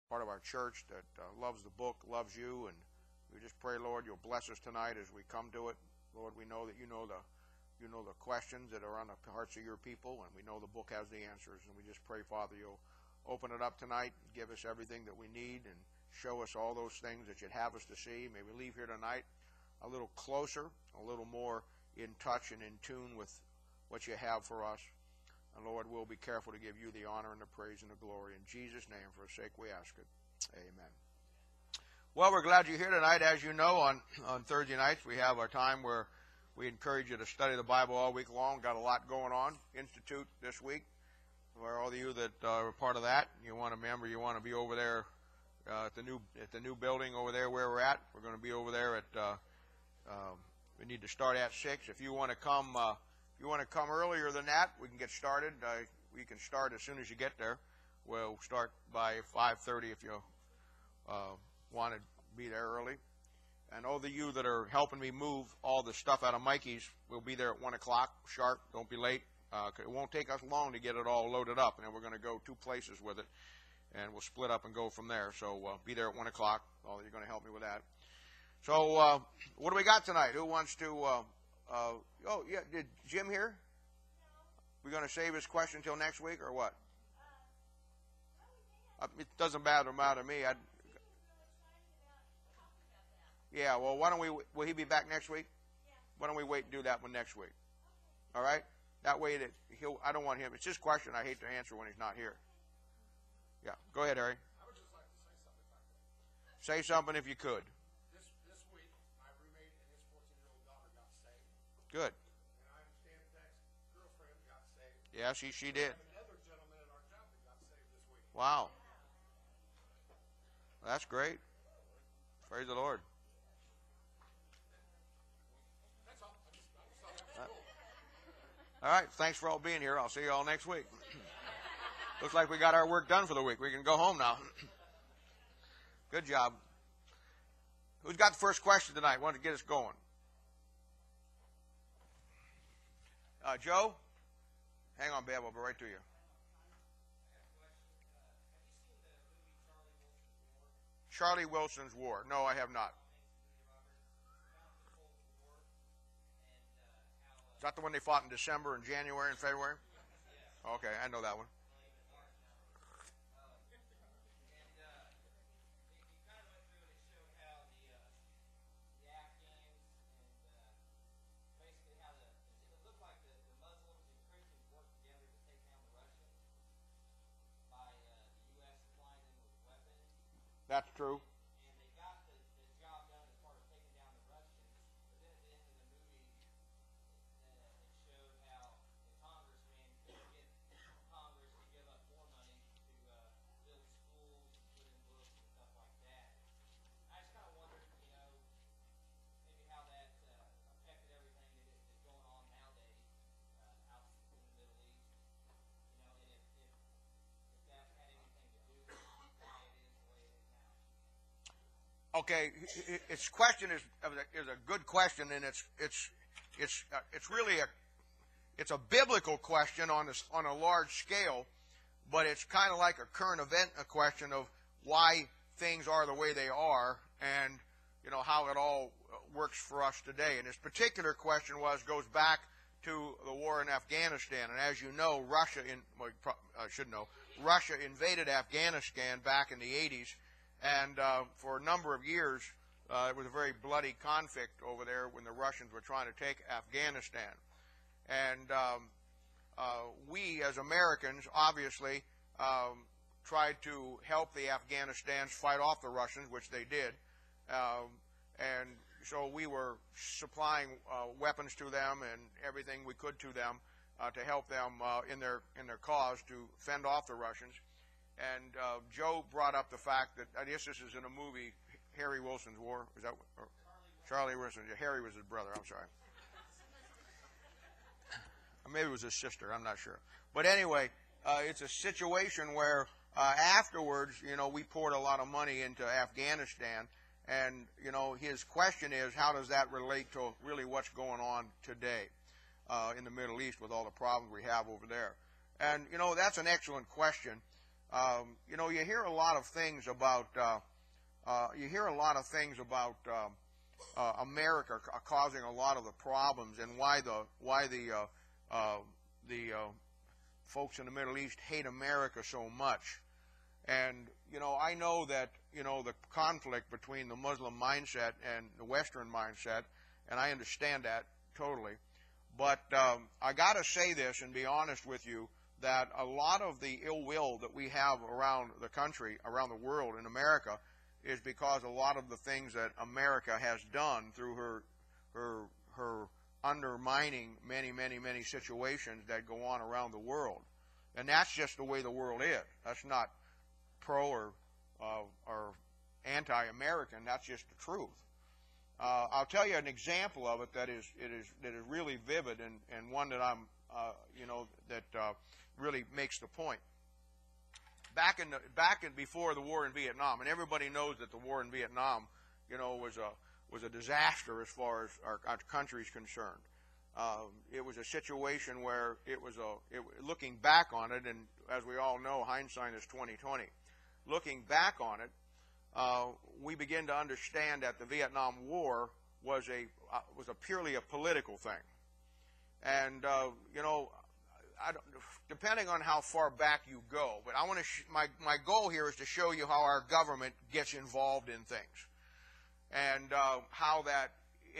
part of our church that loves the book, loves you, and we just pray, Lord, you'll bless us tonight as we come to it. Lord, we know that you know the questions that are on the hearts of your people, and we know the book has the answers. And we just pray, Father, you'll open it up tonight, and give us everything that we need, and show us all those things that you'd have us to see. May we leave here tonight a little closer, a little more in touch and in tune with what you have for us. And Lord, we'll be careful to give you the honor and the praise and the glory. In Jesus' name, for his sake, we ask it. Amen. Well, we're glad you're here tonight. As you know, on Thursday nights, we have our time where we encourage you to study the Bible all week long. Got a lot going on. Institute this week, where all of you that are part of that, you want to remember, you want to be over there at the new building over there where we're at. We're going to be over there at. We need to start at 6. If you want to come, earlier than that, we can get started. We can start as soon as you get there. We'll start by 5:30 if you want to be there early. And all of you that are helping me move all the stuff out of Mikey's, we'll be there at 1 o'clock sharp. Don't be late. It won't take us long to get it all loaded up, and then we're going to go 2 places with it, and we'll split up and go from there. So be there at 1 o'clock. Oh, you're going to help me with that. So what do we got tonight? Who wants to? Oh, yeah. Did Jim here? We're going to save his question until next week, or what? It doesn't matter to me. Yeah, well, why don't will he be back next week? Yeah. Why don't we wait and do that one next week? All right? That way that I don't want him. It's his question. I hate to answer when he's not here. Yeah, go ahead, Harry. I would just like to say something if I could. Say something if you could. This week, my roommate and his 14-year-old daughter got saved. Good. And I understand that girlfriend got saved. Yeah, she did. We have another gentleman at our job that got saved this week. Wow. That's great. Praise the Lord. All right, thanks for all being here. I'll see you all next week. Looks like we got our work done for the week. We can go home now. Good job. Who's got the first question tonight? Want to get us going? Joe? Hang on, Babe. I'll be right to you. Charlie Wilson's War. No, I have not. Is that the one they fought in December and January and February? Okay, I know that one. That's true. Okay, its question is a good question, and it's really a biblical question on a large scale, but it's kind of like a current event, a question of why things are the way they are, and how it all works for us today. And this particular question goes back to the war in Afghanistan, and as you know, Russia invaded Afghanistan back in the 80s. And for a number of years, it was a very bloody conflict over there when the Russians were trying to take Afghanistan. And we, as Americans, obviously tried to help the Afghanistans fight off the Russians, which they did. And so we were supplying weapons to them and everything we could to them to help them in their cause to fend off the Russians. And Joe brought up the fact that, I guess this is in a movie, Harry Wilson's War. Is that Charlie Wilson? Yeah, Harry was his brother. I'm sorry. Maybe it was his sister. I'm not sure. But anyway, it's a situation where afterwards, we poured a lot of money into Afghanistan. And, his question is, how does that relate to really what's going on today in the Middle East with all the problems we have over there? And, that's an excellent question. You hear a lot of things about America causing a lot of the problems, and why the folks in the Middle East hate America so much. And I know that the conflict between the Muslim mindset and the Western mindset, and I understand that totally. But I got to say this and be honest with you, that a lot of the ill will that we have around the country, around the world, in America, is because a lot of the things that America has done through her undermining many situations that go on around the world. And that's just the way the world is. That's not pro or anti-American. That's just the truth. I'll tell you an example of it that is really vivid, and one that I'm really makes the point. Back before the war in Vietnam, and everybody knows that the war in Vietnam, was a disaster as far as our country is concerned. It was a situation where looking back on it, and as we all know, hindsight is 20/20. Looking back on it, we begin to understand that the Vietnam War was purely a political thing, and depending on how far back you go, but I want to my goal here is to show you how our government gets involved in things, and how that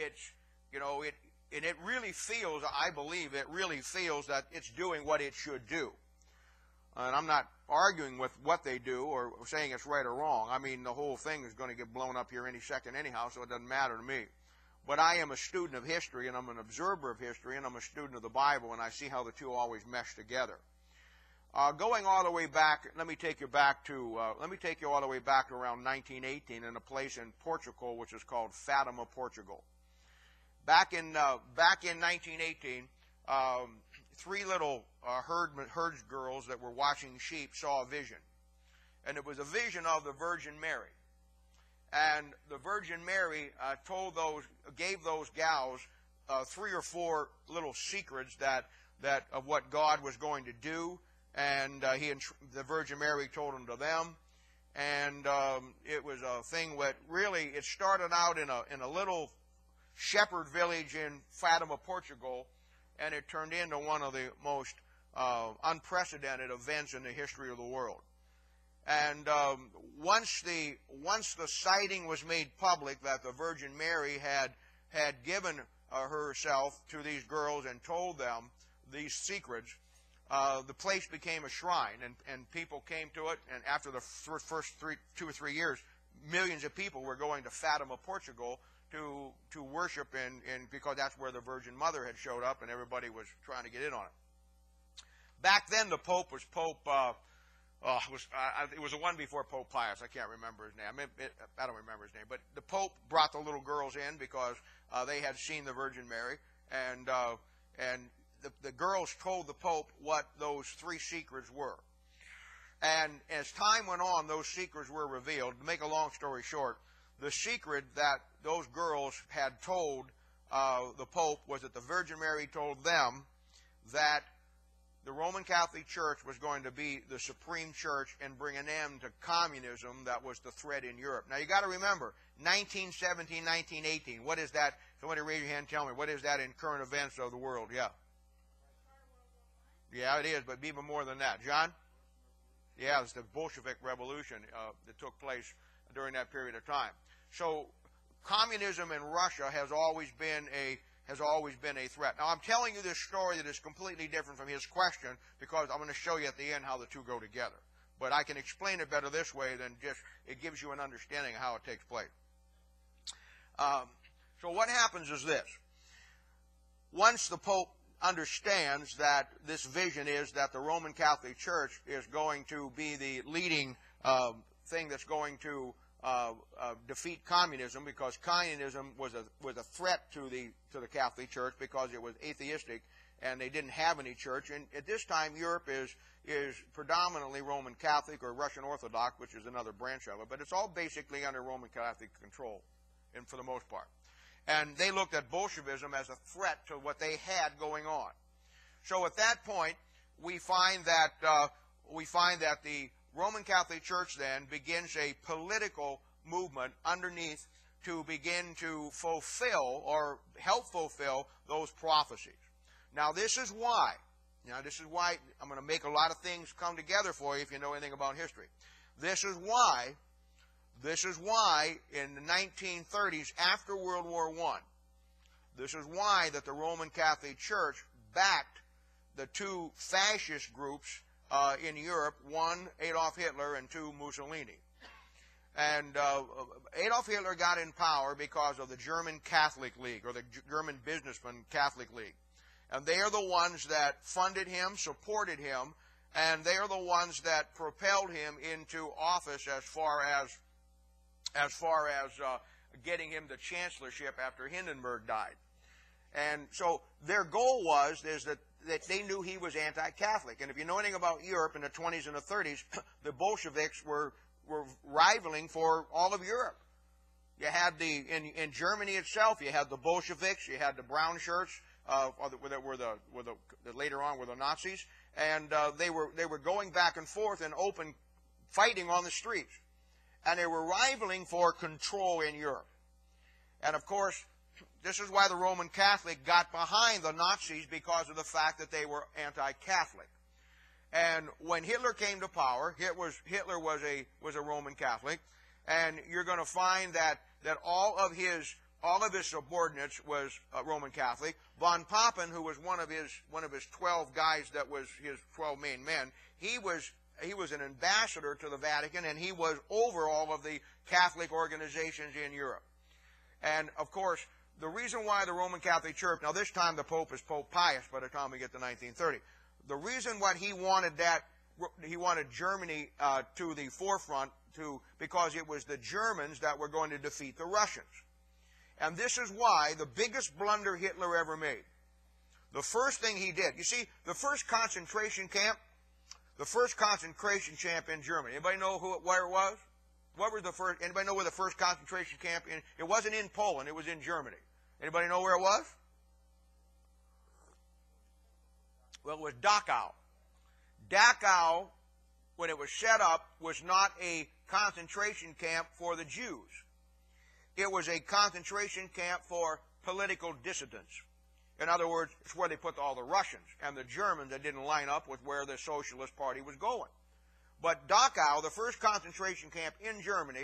it really feels, I believe, it really feels that it's doing what it should do. And I'm not arguing with what they do or saying it's right or wrong. I mean, the whole thing is going to get blown up here any second anyhow, so it doesn't matter to me. But I am a student of history, and I'm an observer of history, and I'm a student of the Bible, and I see how the two always mesh together. Going all the way back, let me take you all the way back to around 1918 in a place in Portugal which is called Fatima, Portugal. Back in 1918, three little herds girls that were watching sheep saw a vision, and it was a vision of the Virgin Mary. And the Virgin Mary gave those gals 3 or 4 little secrets that of what God was going to do, and the Virgin Mary told them to them. And it was a thing that really, it started out in a little shepherd village in Fatima, Portugal, and it turned into one of the most unprecedented events in the history of the world. And once the sighting was made public that the Virgin Mary had given herself to these girls and told them these secrets, the place became a shrine, and people came to it. And after the first 2 or 3 years, millions of people were going to Fatima, Portugal, to worship because that's where the Virgin Mother had showed up, and everybody was trying to get in on it. Back then, the Pope was Pope. It was the one before Pope Pius. I can't remember his name. I don't remember his name. But the Pope brought the little girls in because they had seen the Virgin Mary, and the girls told the Pope what those 3 secrets were. And as time went on, those secrets were revealed. To make a long story short, the secret that those girls had told the Pope was that the Virgin Mary told them that the Roman Catholic Church was going to be the supreme church and bring an end to communism that was the threat in Europe. Now, you got to remember, 1917, 1918, what is that? Somebody raise your hand and tell me, what is that in current events of the world? Yeah. Yeah, it is, but even more than that. John? Yeah, it's the Bolshevik Revolution that took place during that period of time. So, communism in Russia has always been a threat. Now, I'm telling you this story that is completely different from his question because I'm going to show you at the end how the two go together. But I can explain it better this way than just it gives you an understanding of how it takes place. So what happens is this. Once the Pope understands that this vision is that the Roman Catholic Church is going to be the leading thing that's going to defeat communism, because communism was a threat to the Catholic Church because it was atheistic and they didn't have any church. And at this time, Europe is predominantly Roman Catholic or Russian Orthodox, which is another branch of it, but it's all basically under Roman Catholic control, and for the most part. And they looked at Bolshevism as a threat to what they had going on. So at that point, we find that the Roman Catholic Church then begins a political movement underneath to begin to fulfill or help fulfill those prophecies. Now this is why I'm going to make a lot of things come together for you if you know anything about history. This is why in the 1930s, after World War I, this is why that the Roman Catholic Church backed the two fascist groups in Europe, one Adolf Hitler and two Mussolini. And Adolf Hitler got in power because of the German Catholic League, or the German Businessman Catholic League. And they are the ones that funded him, supported him, and they are the ones that propelled him into office as far as getting him the chancellorship after Hindenburg died. And so their goal is that they knew he was anti-Catholic. And if you know anything about Europe in the 20s and the 30s, the Bolsheviks were rivaling for all of Europe. You had in Germany itself, you had the Bolsheviks, you had the brown shirts, later on were the Nazis, and they were going back and forth in open fighting on the streets. And they were rivaling for control in Europe. And of course, this is why the Roman Catholic got behind the Nazis, because of the fact that they were anti-Catholic. And when Hitler came to power, Hitler was a Roman Catholic, and you're going to find that all of his subordinates was Roman Catholic. Von Papen, who was one of his 12 guys that was his 12 main men, he was an ambassador to the Vatican, and he was over all of the Catholic organizations in Europe. And of course, the reason why the Roman Catholic Church, now this time the Pope is Pope Pius by the time we get to 1930. The reason why he wanted Germany to the forefront, because it was the Germans that were going to defeat the Russians. And this is why the biggest blunder Hitler ever made. The first thing he did, you see, the first concentration camp in Germany. Anybody know where it was? Anybody know where the first concentration camp in? It wasn't in Poland, it was in Germany. Anybody know where it was? Well, it was Dachau. Dachau, when it was set up, was not a concentration camp for the Jews. It was a concentration camp for political dissidents. In other words, it's where they put all the Russians and the Germans that didn't line up with where the Socialist Party was going. But Dachau, the first concentration camp in Germany,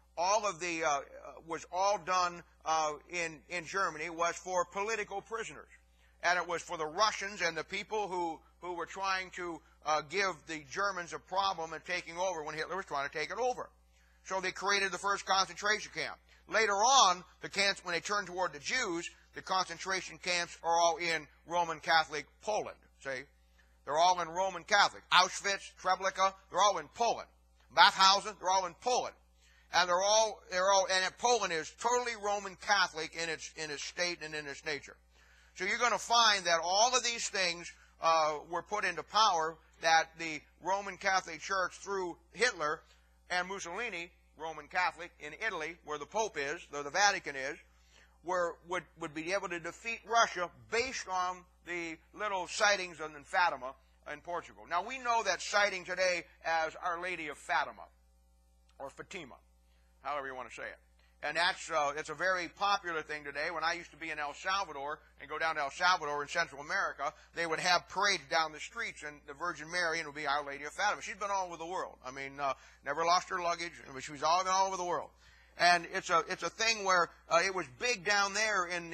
was all done in Germany, was for political prisoners. And it was for the Russians and the people who were trying to give the Germans a problem in taking over when Hitler was trying to take it over. So they created the first concentration camp. Later on, when they turned toward the Jews, the concentration camps are all in Roman Catholic Poland. See? They're all in Roman Catholic. Auschwitz, Treblinka, they're all in Poland. Mauthausen, they're all in Poland. And and Poland is totally Roman Catholic in its state and in its nature. So you're going to find that all of these things were put into power, that the Roman Catholic Church, through Hitler and Mussolini, Roman Catholic, in Italy, where the Pope is, the Vatican is, would be able to defeat Russia based on the little sightings in Fatima in Portugal. Now, we know that sighting today as Our Lady of Fatima, or Fatima, however you want to say it. And it's a very popular thing today. When I used to be in El Salvador and go down to El Salvador in Central America, they would have parades down the streets, and the Virgin Mary, and it would be Our Lady of Fatima. She's been all over the world. I mean, never lost her luggage. She was all over the world. And it's a thing where it was big down there in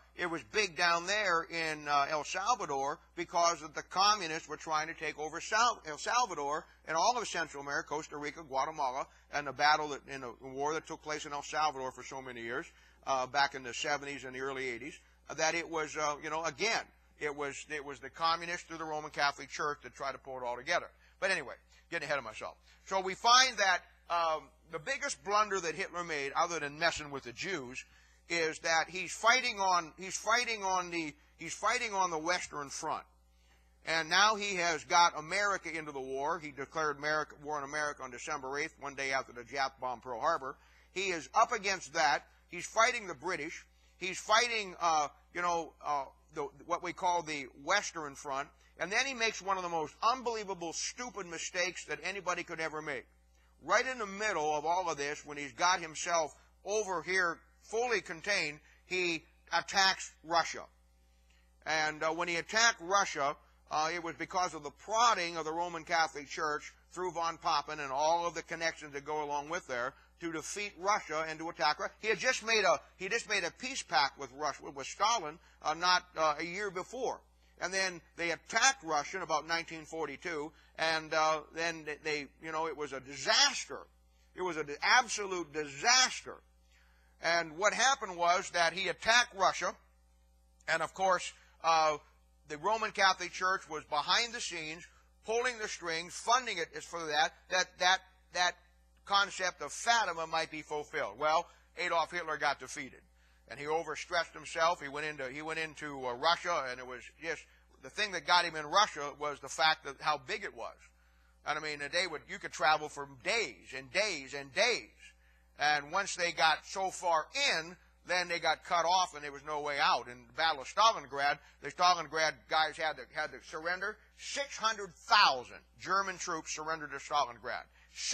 El Salvador, because of the communists were trying to take over El Salvador and all of Central America, Costa Rica, Guatemala, and the war that took place in El Salvador for so many years, back in the 70s and the early 80s. That it was, again, it was the communists through the Roman Catholic Church that tried to pull it all together. But anyway, getting ahead of myself. So we find that the biggest blunder that Hitler made, other than messing with the Jews, is that he's fighting on the Western Front, and now he has got America into the war. He declared war on America on December 8th, one day after the Jap bombed Pearl Harbor. He is up against that. He's fighting the British. he's fighting, what we call the Western Front, and then he makes one of the most unbelievable, stupid mistakes that anybody could ever make. Right in the middle of all of this, when he's got himself over here fully contained, he attacks Russia. And when he attacked Russia, it was because of the prodding of the Roman Catholic Church through von Papen and all of the connections that go along with there to defeat Russia and to attack Russia. He just made a peace pact with Russia, with Stalin, not a year before. And then they attacked Russia in about 1942, and then it was a disaster. It was an absolute disaster. And what happened was that he attacked Russia, and of course, the Roman Catholic Church was behind the scenes, pulling the strings, funding it for that concept of Fatima might be fulfilled. Well, Adolf Hitler got defeated, and he overstressed himself. He went into Russia, and it was just the thing that got him in Russia was the fact that how big it was. And I mean, you could travel for days and days and days. And once they got so far in, then they got cut off, and there was no way out. In the Battle of Stalingrad, the Stalingrad guys had to surrender. 600,000 German troops surrendered to Stalingrad.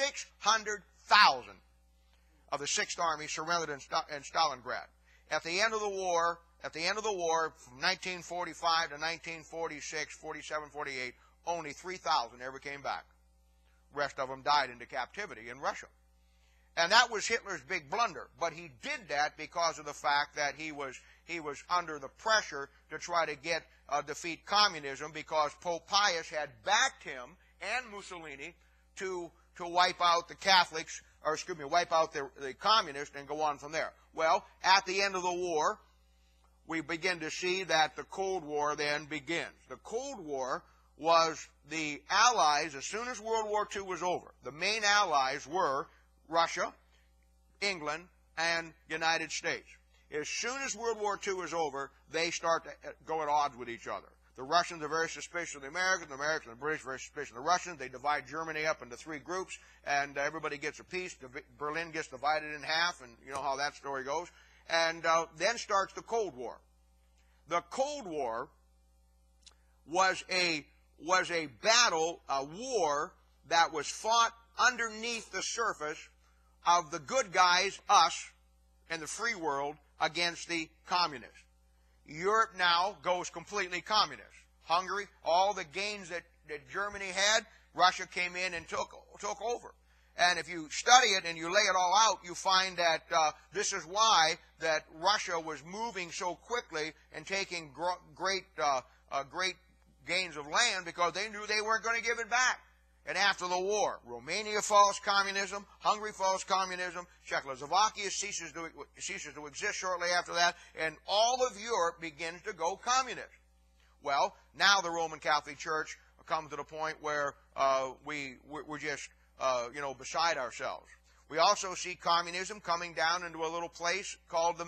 600,000 of the Sixth Army surrendered in Stalingrad. At the end of the war, from 1945 to 1946, 47, 48, only 3,000 ever came back. Rest of them died into captivity in Russia. And that was Hitler's big blunder. But he did that because of the fact that he was under the pressure to try to defeat communism, because Pope Pius had backed him and Mussolini to wipe out the Catholics, wipe out the communists and go on from there. Well, at the end of the war, we begin to see that the Cold War then begins. The Cold War was the Allies, as soon as World War II was over, the main Allies were Russia, England, and United States. As soon as World War II is over, they start to go at odds with each other. The Russians are very suspicious of the Americans and the British are very suspicious of the Russians. They divide Germany up into 3 groups, and everybody gets a piece. Berlin gets divided in half, and you know how that story goes. And then starts the Cold War. The Cold War was a battle, a war that was fought underneath the surface of the good guys, us, and the free world against the communists. Europe now goes completely communist. Hungary, all the gains that Germany had, Russia came in and took over. And if you study it and you lay it all out, you find that this is why that Russia was moving so quickly and taking great gains of land, because they knew they weren't going to give it back. And after the war, Romania falls communism, Hungary falls communism, Czechoslovakia ceases to exist shortly after that, and all of Europe begins to go communist. Well, now the Roman Catholic Church comes to the point where we're just beside ourselves. We also see communism coming down into a little place called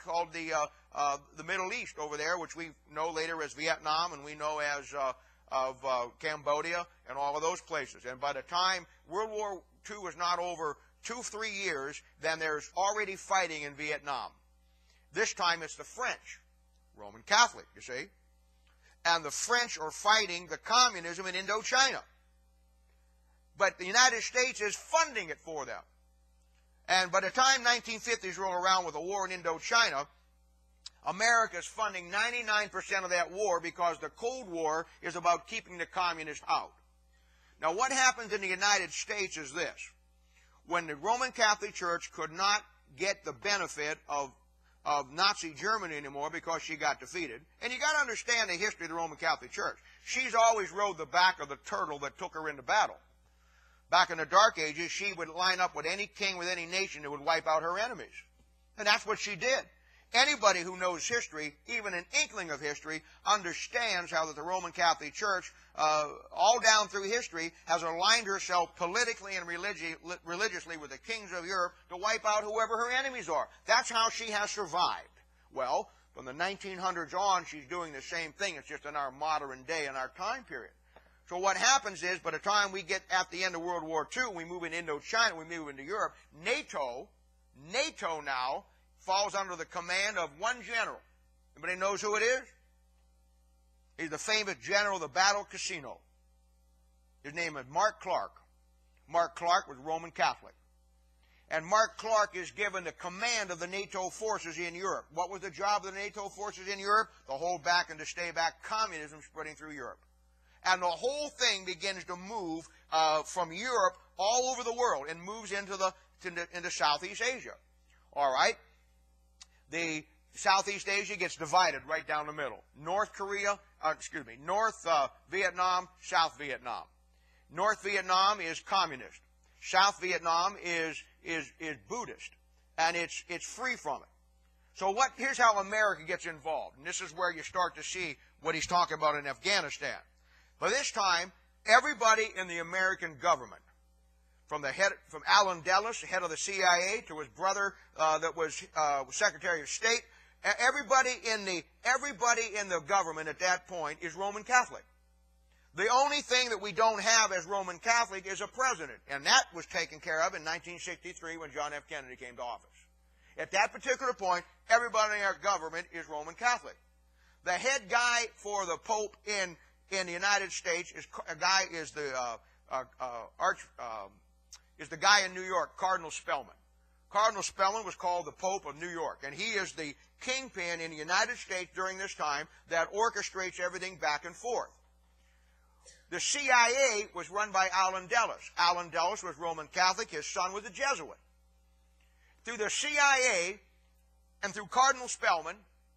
the Middle East over there, which we know later as Vietnam, and we know as Cambodia and all of those places. And by the time World War II is not over 2-3 years, then there's already fighting in Vietnam. This time it's the French, Roman Catholic, you see. And the French are fighting the communism in Indochina. But the United States is funding it for them. And by the time 1950s roll around with a war in Indochina, America is funding 99% of that war, because the Cold War is about keeping the communists out. Now, what happens in the United States is this. When the Roman Catholic Church could not get the benefit of Nazi Germany anymore because she got defeated, and you got to understand the history of the Roman Catholic Church. She's always rode the back of the turtle that took her into battle. Back in the Dark Ages, she would line up with any king, with any nation that would wipe out her enemies. And that's what she did. Anybody who knows history, even an inkling of history, understands how that the Roman Catholic Church, all down through history, has aligned herself politically and religiously with the kings of Europe to wipe out whoever her enemies are. That's how she has survived. Well, from the 1900s on, she's doing the same thing. It's just in our modern day, in our time period. So what happens is, by the time we get at the end of World War II, we move into Indochina, we move into Europe, NATO now falls under the command of one general. Anybody knows who it is? He's the famous general of the Battle Casino. His name is Mark Clark. Mark Clark was Roman Catholic. And Mark Clark is given the command of the NATO forces in Europe. What was the job of the NATO forces in Europe? To hold back and to stay back communism spreading through Europe. And the whole thing begins to move from Europe all over the world and moves into Southeast Asia. All right? The Southeast Asia gets divided right down the middle. North Vietnam, South Vietnam. North Vietnam is communist. South Vietnam is Buddhist, and it's free from it. So here's how America gets involved, and this is where you start to see what he's talking about in Afghanistan. By this time, everybody in the American government, from Allen Dulles, head of the CIA, to his brother that was Secretary of State, everybody in the government at that point is Roman Catholic. The only thing that we don't have as Roman Catholic is a president, and that was taken care of in 1963 when John F. Kennedy came to office. At that particular point, everybody in our government is Roman Catholic. The head guy for the Pope in the United States is the guy in New York, Cardinal Spellman. Cardinal Spellman was called the Pope of New York, and he is the kingpin in the United States during this time that orchestrates everything back and forth. The CIA was run by Allen Dulles. Allen Dulles was Roman Catholic. His son was a Jesuit. Through the CIA and through Cardinal Spellman,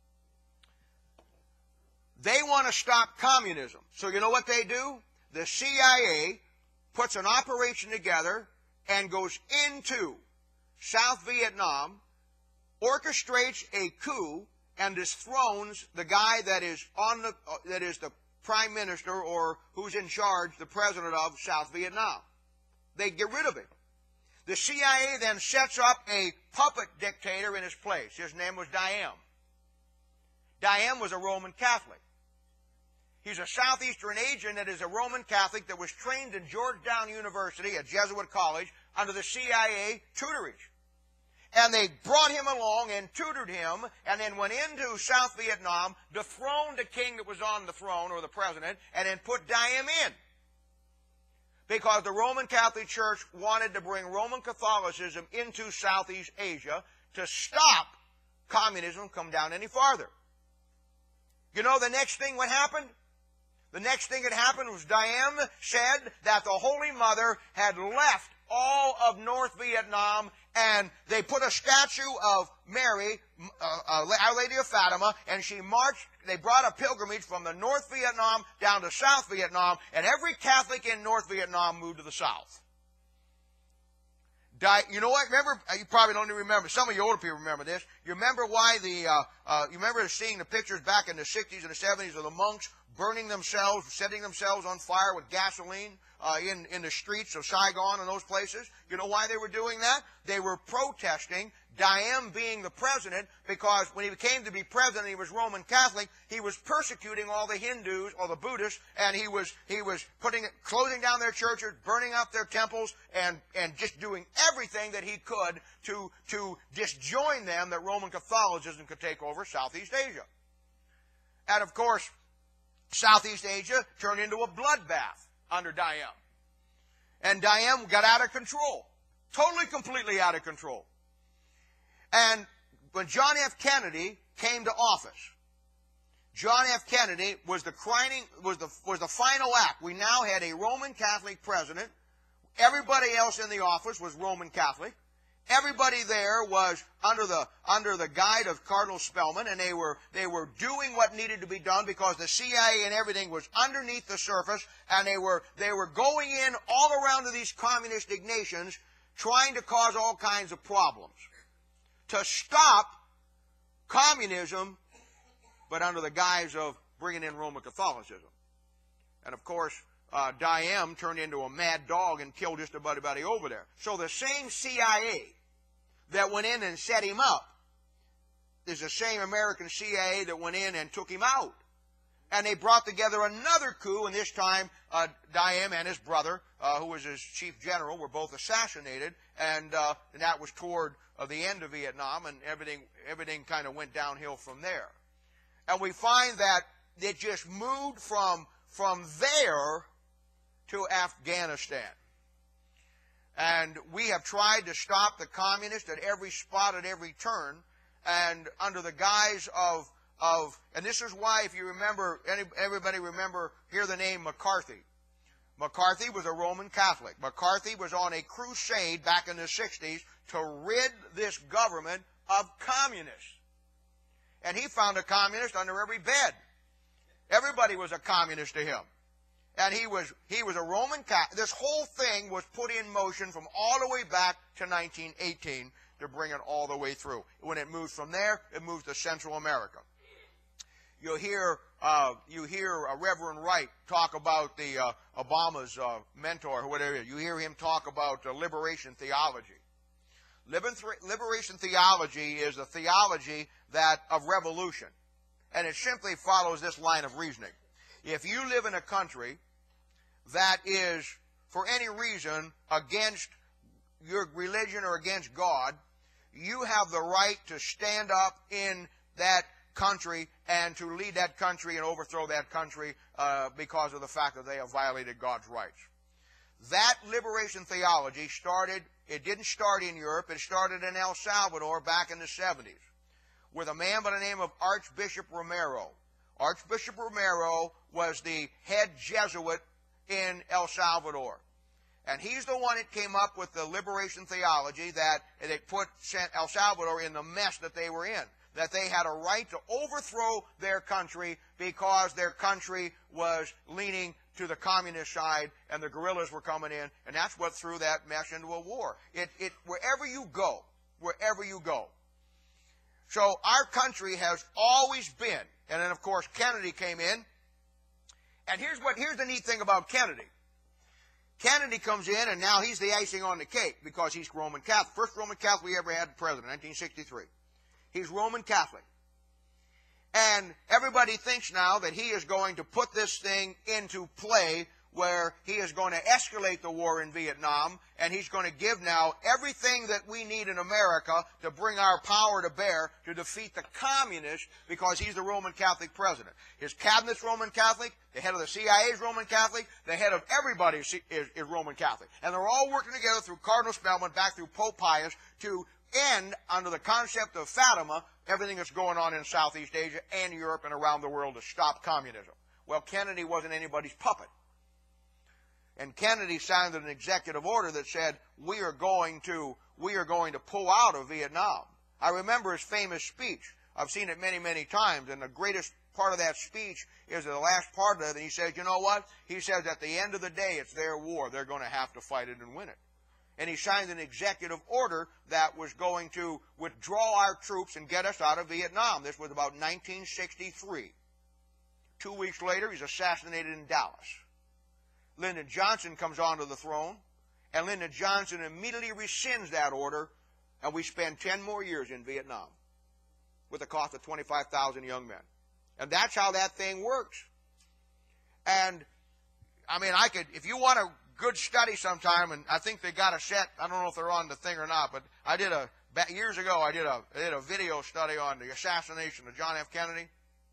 they want to stop communism. So you know what they do? The CIA puts an operation together and goes into South Vietnam, orchestrates a coup, and dethrones the guy that is the prime minister or who's in charge, the president of South Vietnam. They get rid of him. The CIA then sets up a puppet dictator in his place. His name was Diem. Diem was a Roman Catholic. He's a Southeastern Asian that is a Roman Catholic that was trained in Georgetown University, a Jesuit college, under the CIA tutorage. And they brought him along and tutored him, and then went into South Vietnam, dethroned the king that was on the throne, or the president, and then put Diem in. Because the Roman Catholic Church wanted to bring Roman Catholicism into Southeast Asia to stop communism from coming down any farther. You know the next thing what happened? The next thing that happened was Diem said that the Holy Mother had left all of North Vietnam, and they put a statue of Mary, Our Lady of Fatima, and she marched. They brought a pilgrimage from the North Vietnam down to South Vietnam, and every Catholic in North Vietnam moved to the South. You know what? Remember, you probably don't even remember. Some of you older people remember this. You remember why you remember seeing the pictures back in the 60s and the 70s of the monks burning themselves, setting themselves on fire with gasoline in the streets of Saigon and those places? You know why they were doing that? They were protesting Diem being the president, because when he came to be president, he was Roman Catholic. He was persecuting all the Hindus or the Buddhists, and he was closing down their churches, burning up their temples, and just doing everything that he could to disjoin them, that Roman Catholicism could take over Southeast Asia. And of course, Southeast Asia turned into a bloodbath under Diem. And Diem got out of control. Totally, completely out of control. And when John F. Kennedy came to office, John F. Kennedy was the final act. We now had a Roman Catholic president. Everybody else in the office was Roman Catholic. Everybody there was under the guide of Cardinal Spellman, and they were doing what needed to be done, because the CIA and everything was underneath the surface, and they were going in all around to these communistic nations, trying to cause all kinds of problems to stop communism, but under the guise of bringing in Roman Catholicism. And of course, Diem turned into a mad dog and killed just about everybody over there. So the same CIA that went in and set him up is the same American CIA that went in and took him out. and they brought together another coup, and this time Diem and his brother, who was his chief general, were both assassinated, and that was toward the end of Vietnam, and everything kind of went downhill from there. And we find that it just moved from there to Afghanistan. And we have tried to stop the communists at every spot, at every turn, and under the guise of and this is why, if you remember, everybody hear the name McCarthy. McCarthy was a Roman Catholic. McCarthy was on a crusade back in the 60s to rid this government of communists. And he found a communist under every bed. Everybody was a communist to him. And he was a Roman Catholic. This whole thing was put in motion from all the way back to 1918 to bring it all the way through. When it moves from there, it moves to Central America. You hear Reverend Wright talk about the Obama's mentor, or whatever. You hear him talk about liberation theology. Liberation theology is a theology of revolution, and it simply follows this line of reasoning. If you live in a country that is, for any reason, against your religion or against God, you have the right to stand up in that country and to lead that country and overthrow that country because of the fact that they have violated God's rights. That liberation theology it didn't start in Europe, it started in El Salvador back in the 70s with a man by the name of Archbishop Romero. Archbishop Romero was the head Jesuit in El Salvador. And he's the one that came up with the liberation theology that put El Salvador in the mess that they were in. That they had a right to overthrow their country because their country was leaning to the communist side and the guerrillas were coming in. And that's what threw that mess into a war. Wherever you go. So our country has always been, and then of course Kennedy came in. And here's the neat thing about Kennedy. Kennedy comes in, and now he's the icing on the cake because he's Roman Catholic. First Roman Catholic we ever had president, 1963. He's Roman Catholic. And everybody thinks now that he is going to put this thing into play where he is going to escalate the war in Vietnam, and he's going to give now everything that we need in America to bring our power to bear to defeat the communists because he's the Roman Catholic president. His cabinet's Roman Catholic, the head of the CIA is Roman Catholic, the head of everybody is Roman Catholic. And they're all working together through Cardinal Spellman back through Pope Pius to end, under the concept of Fatima, everything that's going on in Southeast Asia and Europe and around the world to stop communism. Well, Kennedy wasn't anybody's puppet. And Kennedy signed an executive order that said, we are going to pull out of Vietnam. I remember his famous speech. I've seen it many, many times, and the greatest part of that speech is the last part of it, and he says, you know what? He says, at the end of the day, it's their war. They're going to have to fight it and win it. And he signed an executive order that was going to withdraw our troops and get us out of Vietnam. This was about 1963. 2 weeks later, he's assassinated in Dallas. Lyndon Johnson comes onto the throne, and Lyndon Johnson immediately rescinds that order, and we spend 10 more years in Vietnam with the cost of 25,000 young men. And that's how that thing works. And, I mean, if you want a good study sometime, and I think they got a set, I don't know if they're on the thing or not, but years ago I did a video study on the assassination of John F. Kennedy.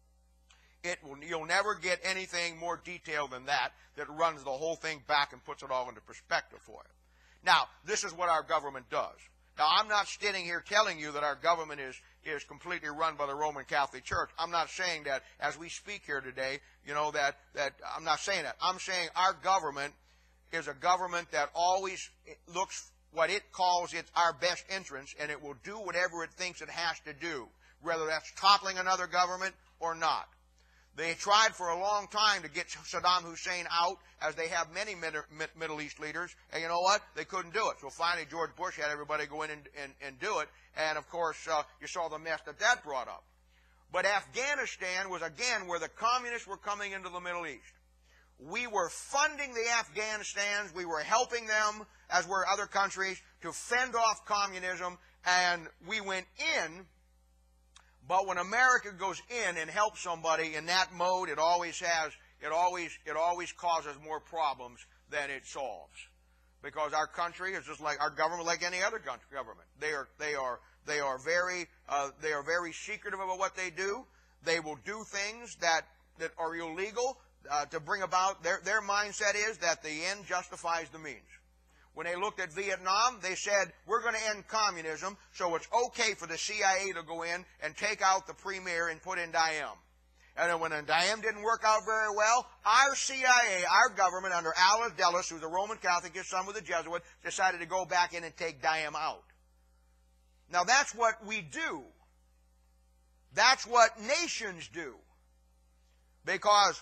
You'll never get anything more detailed than that runs the whole thing back and puts it all into perspective for you. Now, this is what our government does. Now, I'm not standing here telling you that our government is completely run by the Roman Catholic Church. I'm not saying that as we speak here today, that I'm not saying that. I'm saying our government is a government that always looks what it calls our best interest, and it will do whatever it thinks it has to do, whether that's toppling another government or not. They tried for a long time to get Saddam Hussein out, as they have many Middle East leaders, and you know what? They couldn't do it. So finally George Bush had everybody go in and do it, and of course you saw the mess that brought up. But Afghanistan was again where the communists were coming into the Middle East. We were funding the Afghanistans, we were helping them, as were other countries, to fend off communism, and we went in But when America goes in and helps somebody in that mode, it always causes more problems than it solves. Because our country is just like our government, like any other government. They are very secretive about what they do. They will do things that are illegal to bring about. Their mindset is that the end justifies the means. When they looked at Vietnam, they said, we're going to end communism, so it's okay for the CIA to go in and take out the premier and put in Diem. And then when Diem didn't work out very well, our CIA, our government, under Alice Dulles, who's a Roman Catholic, his son was a Jesuit, decided to go back in and take Diem out. Now that's what we do. That's what nations do. Because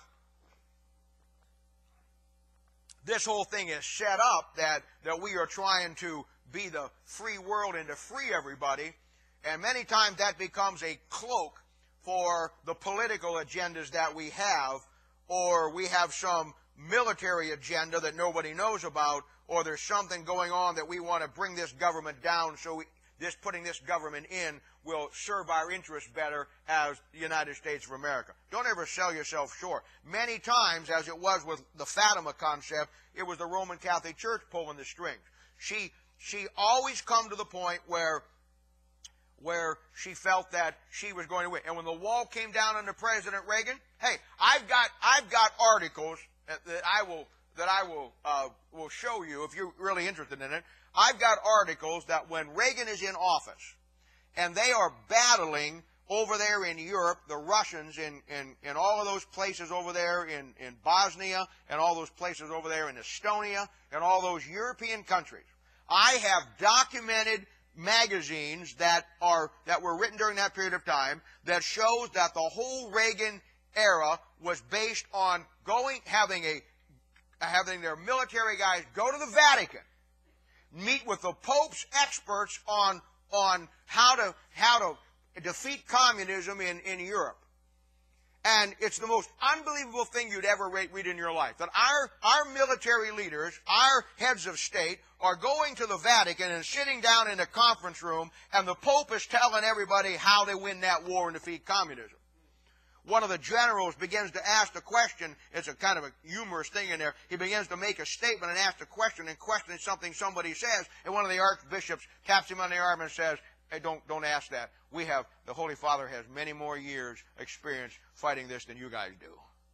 this whole thing is set up that we are trying to be the free world and to free everybody. And many times that becomes a cloak for the political agendas that we have, or we have some military agenda that nobody knows about, or there's something going on that we want to bring this government down, so putting this government in will serve our interests better as the United States of America. Don't ever sell yourself short. Many times, as it was with the Fatima concept, it was the Roman Catholic Church pulling the strings. She always come to the point where she felt that she was going to win. And when the wall came down under President Reagan, hey, I've got articles that I will show you if you're really interested in it. I've got articles that when Reagan is in office, and they are battling over there in Europe, the Russians in all of those places over there in Bosnia, and all those places over there in Estonia, and all those European countries. I have documented magazines that were written during that period of time that shows that the whole Reagan era was based on having their military guys go to the Vatican, meet with the Pope's experts on how to defeat communism in Europe. And it's the most unbelievable thing you'd ever read in your life. That our military leaders, our heads of state, are going to the Vatican and sitting down in a conference room, and the Pope is telling everybody how they win that war and defeat communism. One of the generals begins to ask the question. It's a kind of a humorous thing in there. He begins to make a statement and ask a question and question something somebody says, and one of the archbishops taps him on the arm and says, hey, don't ask that. The Holy Father has many more years experience fighting this than you guys do.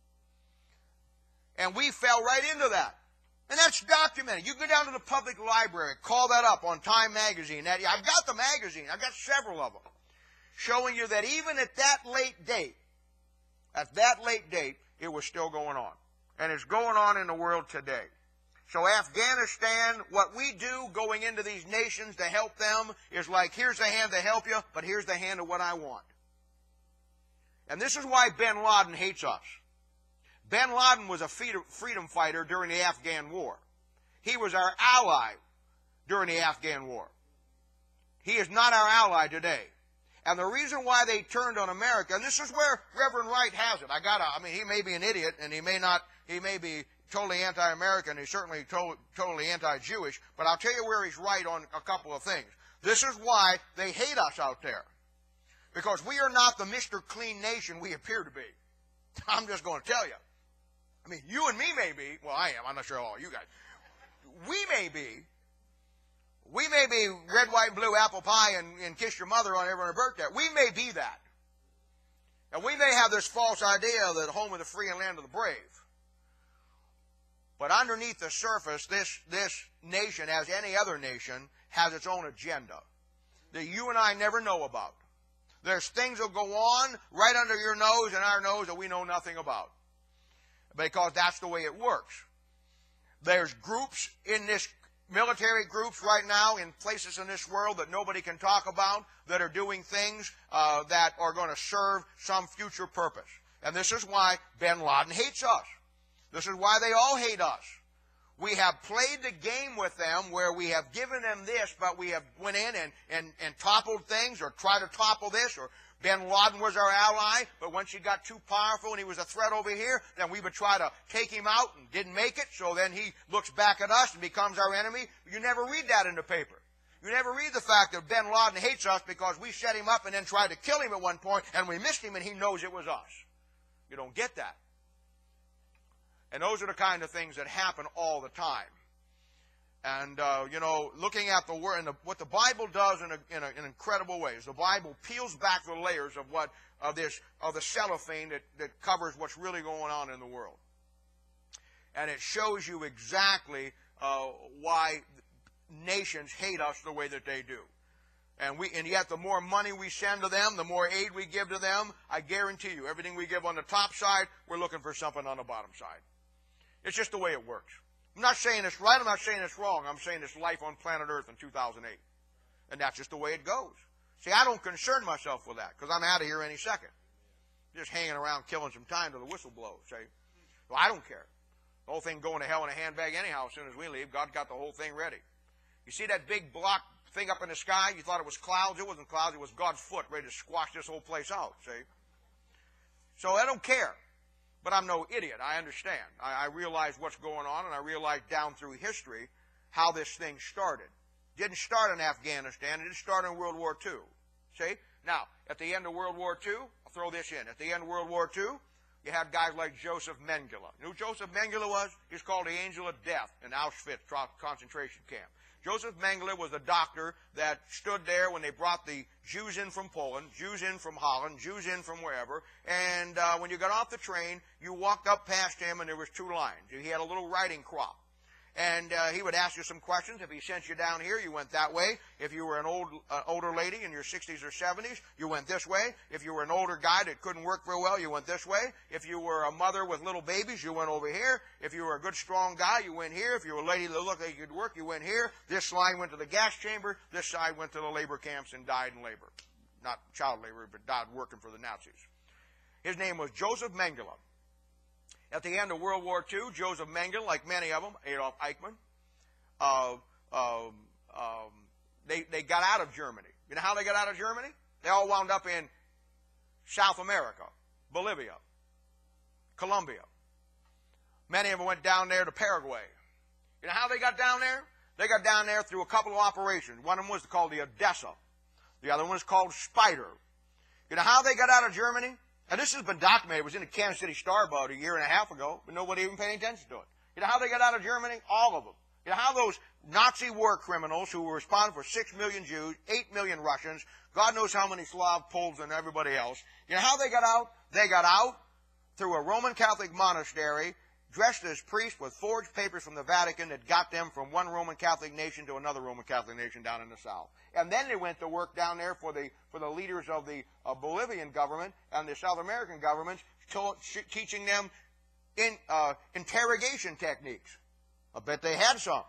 And we fell right into that. And that's documented. You go down to the public library, call that up on Time Magazine. I've got the magazine. I've got several of them, showing you that even at that late date, it was still going on. And it's going on in the world today. So Afghanistan, what we do going into these nations to help them is like, here's the hand to help you, but here's the hand of what I want. And this is why bin Laden hates us. Bin Laden was a freedom fighter during the Afghan war. He was our ally during the Afghan war. He is not our ally today. And the reason why they turned on America, and this is where Reverend Wright has it. He may be an idiot, and he may be totally anti-American, he's certainly totally anti-Jewish, but I'll tell you where he's right on a couple of things. This is why they hate us out there. Because we are not the Mr. Clean nation we appear to be. I'm just going to tell you. I mean, you and me may be, well, I am, I'm not sure all you guys. We may be red, white, and blue apple pie and kiss your mother on every birthday. We may be that. And we may have this false idea that home of the free and land of the brave. But underneath the surface, this nation, as any other nation, has its own agenda that you and I never know about. There's things that go on right under your nose and our nose that we know nothing about. Because that's the way it works. There's groups in this, military groups right now in places in this world that nobody can talk about that are doing things that are going to serve some future purpose. And this is why bin Laden hates us. This is why they all hate us. We have played the game with them where we have given them this, but we have went in and toppled things or tried to topple this, or bin Laden was our ally, but once he got too powerful and he was a threat over here, then we would try to take him out and didn't make it, so then he looks back at us and becomes our enemy. You never read that in the paper. You never read the fact that bin Laden hates us because we set him up and then tried to kill him at one point, and we missed him, and he knows it was us. You don't get that. And those are the kind of things that happen all the time. And, looking at the Word, and what the Bible does in an incredible way is the Bible peels back the layers of the cellophane that covers what's really going on in the world. And it shows you exactly why nations hate us the way that they do. And yet the more money we send to them, the more aid we give to them, I guarantee you, everything we give on the top side, we're looking for something on the bottom side. It's just the way it works. I'm not saying it's right, I'm not saying it's wrong. I'm saying it's life on planet Earth in 2008. And that's just the way it goes. See, I don't concern myself with that, because I'm out of here any second. Just hanging around killing some time till the whistle blows. See? Well, I don't care. The whole thing going to hell in a handbag anyhow as soon as we leave. God got the whole thing ready. You see that big block thing up in the sky? You thought it was clouds. It wasn't clouds. It was God's foot ready to squash this whole place out. See? So I don't care. But I'm no idiot. I understand. I realize what's going on, and I realize down through history how this thing started. It didn't start in Afghanistan. It didn't start in World War II. See? Now, at the end of World War II, I'll throw this in. At the end of World War II, you had guys like Joseph Mengele. You know who Joseph Mengele was? He's called the Angel of Death in Auschwitz concentration camp. Joseph Mengele was a doctor that stood there when they brought the Jews in from Poland, Jews in from Holland, Jews in from wherever, and when you got off the train, you walked up past him and there was two lines. He had a little writing crop. And he would ask you some questions. If he sent you down here, you went that way. If you were an older lady in your 60s or 70s, you went this way. If you were an older guy that couldn't work very well, you went this way. If you were a mother with little babies, you went over here. If you were a good, strong guy, you went here. If you were a lady that looked like you could work, you went here. This line went to the gas chamber. This side went to the labor camps and died in labor. Not child labor, but died working for the Nazis. His name was Joseph Mengele. At the end of World War II, Joseph Mengele, like many of them, Adolf Eichmann, they got out of Germany. You know how they got out of Germany? They all wound up in South America, Bolivia, Colombia. Many of them went down there to Paraguay. You know how they got down there? They got down there through a couple of operations. One of them was called the Odessa. The other one was called Spider. You know how they got out of Germany? And this has been documented. It was in the Kansas City Star about a year and a half ago, but nobody even paid attention to it. You know how they got out of Germany? All of them. You know how those Nazi war criminals who were responsible for 6 million Jews, 8 million Russians, God knows how many Slav Poles and everybody else, you know how they got out? They got out through a Roman Catholic monastery, dressed as priests with forged papers from the Vatican that got them from one Roman Catholic nation to another Roman Catholic nation down in the South. And then they went to work down there for the leaders of the Bolivian government and the South American governments, teaching them interrogation techniques. I bet they had some.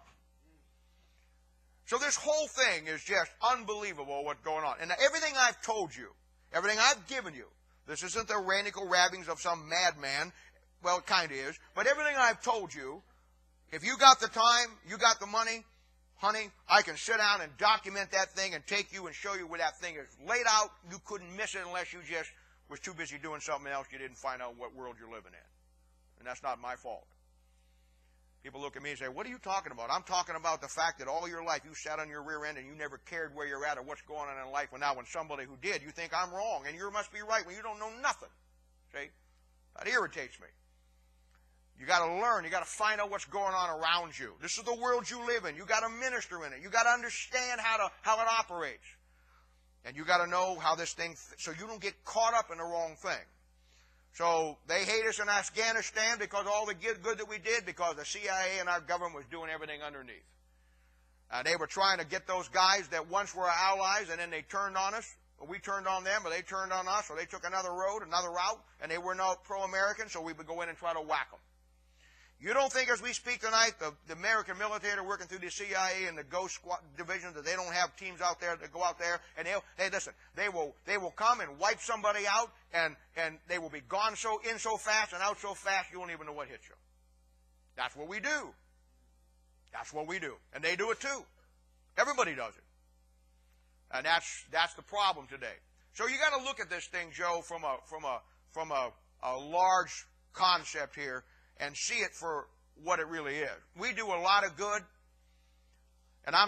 So this whole thing is just unbelievable what's going on. And everything I've told you, everything I've given you, this isn't the radical ravings of some madman. Well, it kind of is. But everything I've told you, if you got the time, you got the money, honey, I can sit down and document that thing and take you and show you where that thing is laid out. You couldn't miss it unless you just was too busy doing something else. You didn't find out what world you're living in. And that's not my fault. People look at me and say, what are you talking about? I'm talking about the fact that all your life you sat on your rear end and you never cared where you're at or what's going on in life. And now when somebody who did, you think I'm wrong and you must be right when you don't know nothing. See? That irritates me. You got to learn. You got to find out what's going on around you. This is the world you live in. You got to minister in it. You got to understand how it operates. And you got to know how this thing, so you don't get caught up in the wrong thing. So they hate us in Afghanistan because all the good that we did, because the CIA and our government was doing everything underneath. They were trying to get those guys that once were our allies, and then they turned on us. Or we turned on them, or they turned on us, or they took another road, another route, and they were not pro-American, so we would go in and try to whack them. You don't think as we speak tonight, the American military are working through the CIA and the Ghost Squad divisions, that they don't have teams out there that go out there and they will come and wipe somebody out, and they will be gone so fast and out so fast you won't even know what hit you. That's what we do. That's what we do. And they do it too. Everybody does it. And that's the problem today. So you got to look at this thing, Joe, from a large concept here, and see it for what it really is. We do a lot of good, and I'm not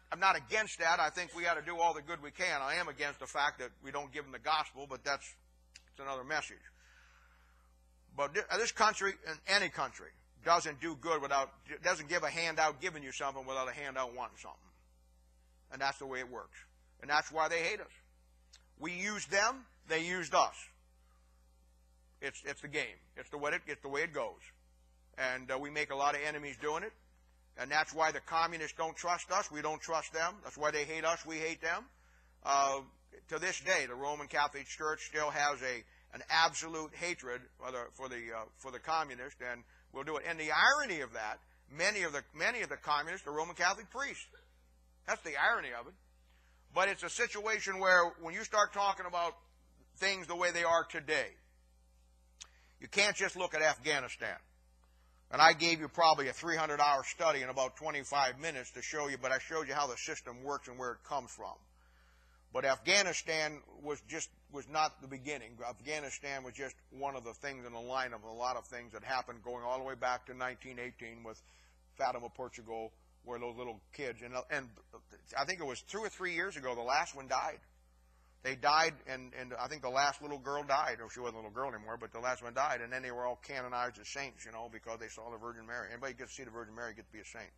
I'm not against that. I think we ought to do all the good we can. I am against the fact that we don't give them the gospel, but it's another message. But this country, and any country, doesn't do good doesn't give a handout giving you something without a handout wanting something. And that's the way it works. And that's why they hate us. We used them, they used us. It's the game. It's the way it goes. And we make a lot of enemies doing it. And that's why the communists don't trust us. We don't trust them. That's why they hate us. We hate them. To this day, the Roman Catholic Church still has an absolute hatred for the communists, and we'll do it. And the irony of that, many of the communists are Roman Catholic priests. That's the irony of it. But it's a situation where when you start talking about things the way they are today, you can't just look at Afghanistan. And I gave you probably a 300-hour study in about 25 minutes to show you, but I showed you how the system works and where it comes from. But Afghanistan was not the beginning. Afghanistan was just one of the things in the line of a lot of things that happened going all the way back to 1918 with Fatima, Portugal, where those little kids, and I think it was 2 or 3 years ago, the last one died. They died, and I think the last little girl died. Or she wasn't a little girl anymore, but the last one died. And then they were all canonized as saints, because they saw the Virgin Mary. Anybody gets to see the Virgin Mary gets to be a saint.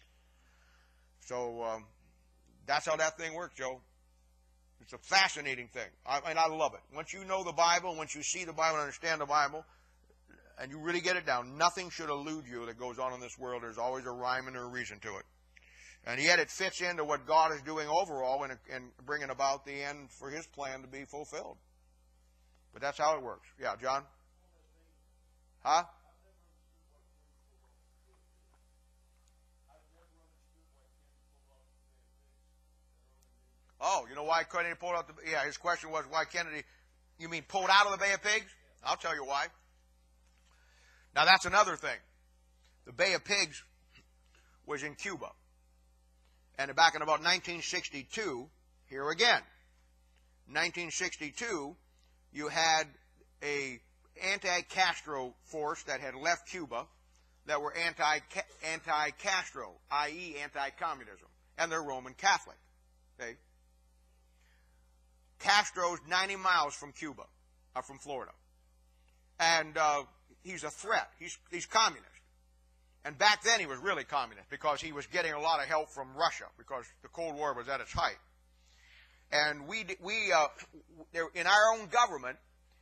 So that's how that thing works, Joe. It's a fascinating thing, and I love it. Once you know the Bible, once you see the Bible and understand the Bible, and you really get it down, nothing should elude you that goes on in this world. There's always a rhyme and a reason to it. And yet it fits into what God is doing overall and bringing about the end for His plan to be fulfilled. But that's how it works. Yeah, John? Huh? Oh, you know why Kennedy pulled out his question was why Kennedy, you mean pulled out of the Bay of Pigs? I'll tell you why. Now that's another thing. The Bay of Pigs was in Cuba. And back in about 1962, here again, 1962, you had a anti-Castro force that had left Cuba that were anti-Castro, i.e. anti-communism, and they're Roman Catholic. Okay? Castro's 90 miles from Cuba, from Florida. And he's a threat. He's communist. And back then he was really communist because he was getting a lot of help from Russia because the Cold War was at its height. And in our own government,